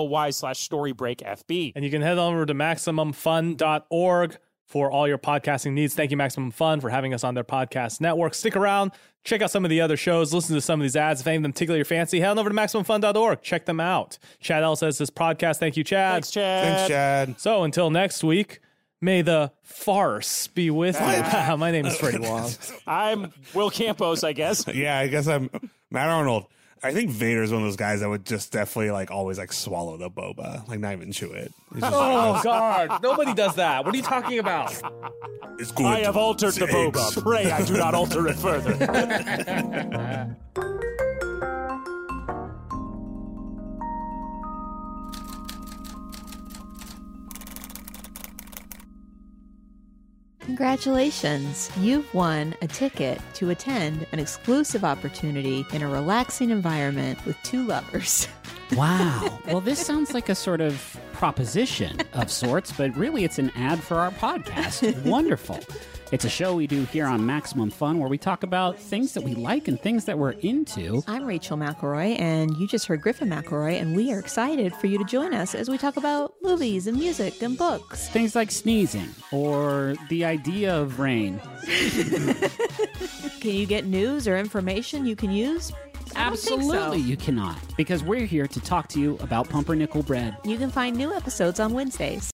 D: bit.ly/StoryBreakFB.
C: And you can head over to MaximumFun.org for all your podcasting needs. Thank you, Maximum Fun, for having us on their podcast network. Stick around. Check out some of the other shows. Listen to some of these ads. If any of them tickle your fancy, head on over to MaximumFun.org. Check them out. Chad L says this podcast. Thank you, Chad.
D: Thanks, Chad.
B: thanks, Chad.
C: So until next week, may the farce be with you. My name is Freddie Wong.
D: I'm Will Campos, I guess.
B: Yeah, I guess I'm Matt Arnold. I think Vader's one of those guys that would just definitely like always like swallow the boba, like not even chew it. He's just
C: Oh, God. Nobody does that. What are you talking about?
B: it's good.
D: I have altered
B: It's
D: the boba.
B: eggs.
D: Pray I do not alter it further.
G: Congratulations! You've won a ticket to attend an exclusive opportunity in a relaxing environment with two lovers.
H: Wow. Well, this sounds like a sort of proposition of sorts, but really it's an ad for our podcast. Wonderful. It's a show we do here on Maximum Fun where we talk about things that we like and things that we're into.
G: I'm Rachel McElroy, and you just heard Griffin McElroy, and we are excited for you to join us as we talk about movies and music and books.
H: Things like sneezing or the idea of rain.
G: Can you get news or information you can use? I don't think so.
H: Absolutely you cannot, because we're here to talk to you about pumpernickel bread.
G: You can find new episodes on Wednesdays.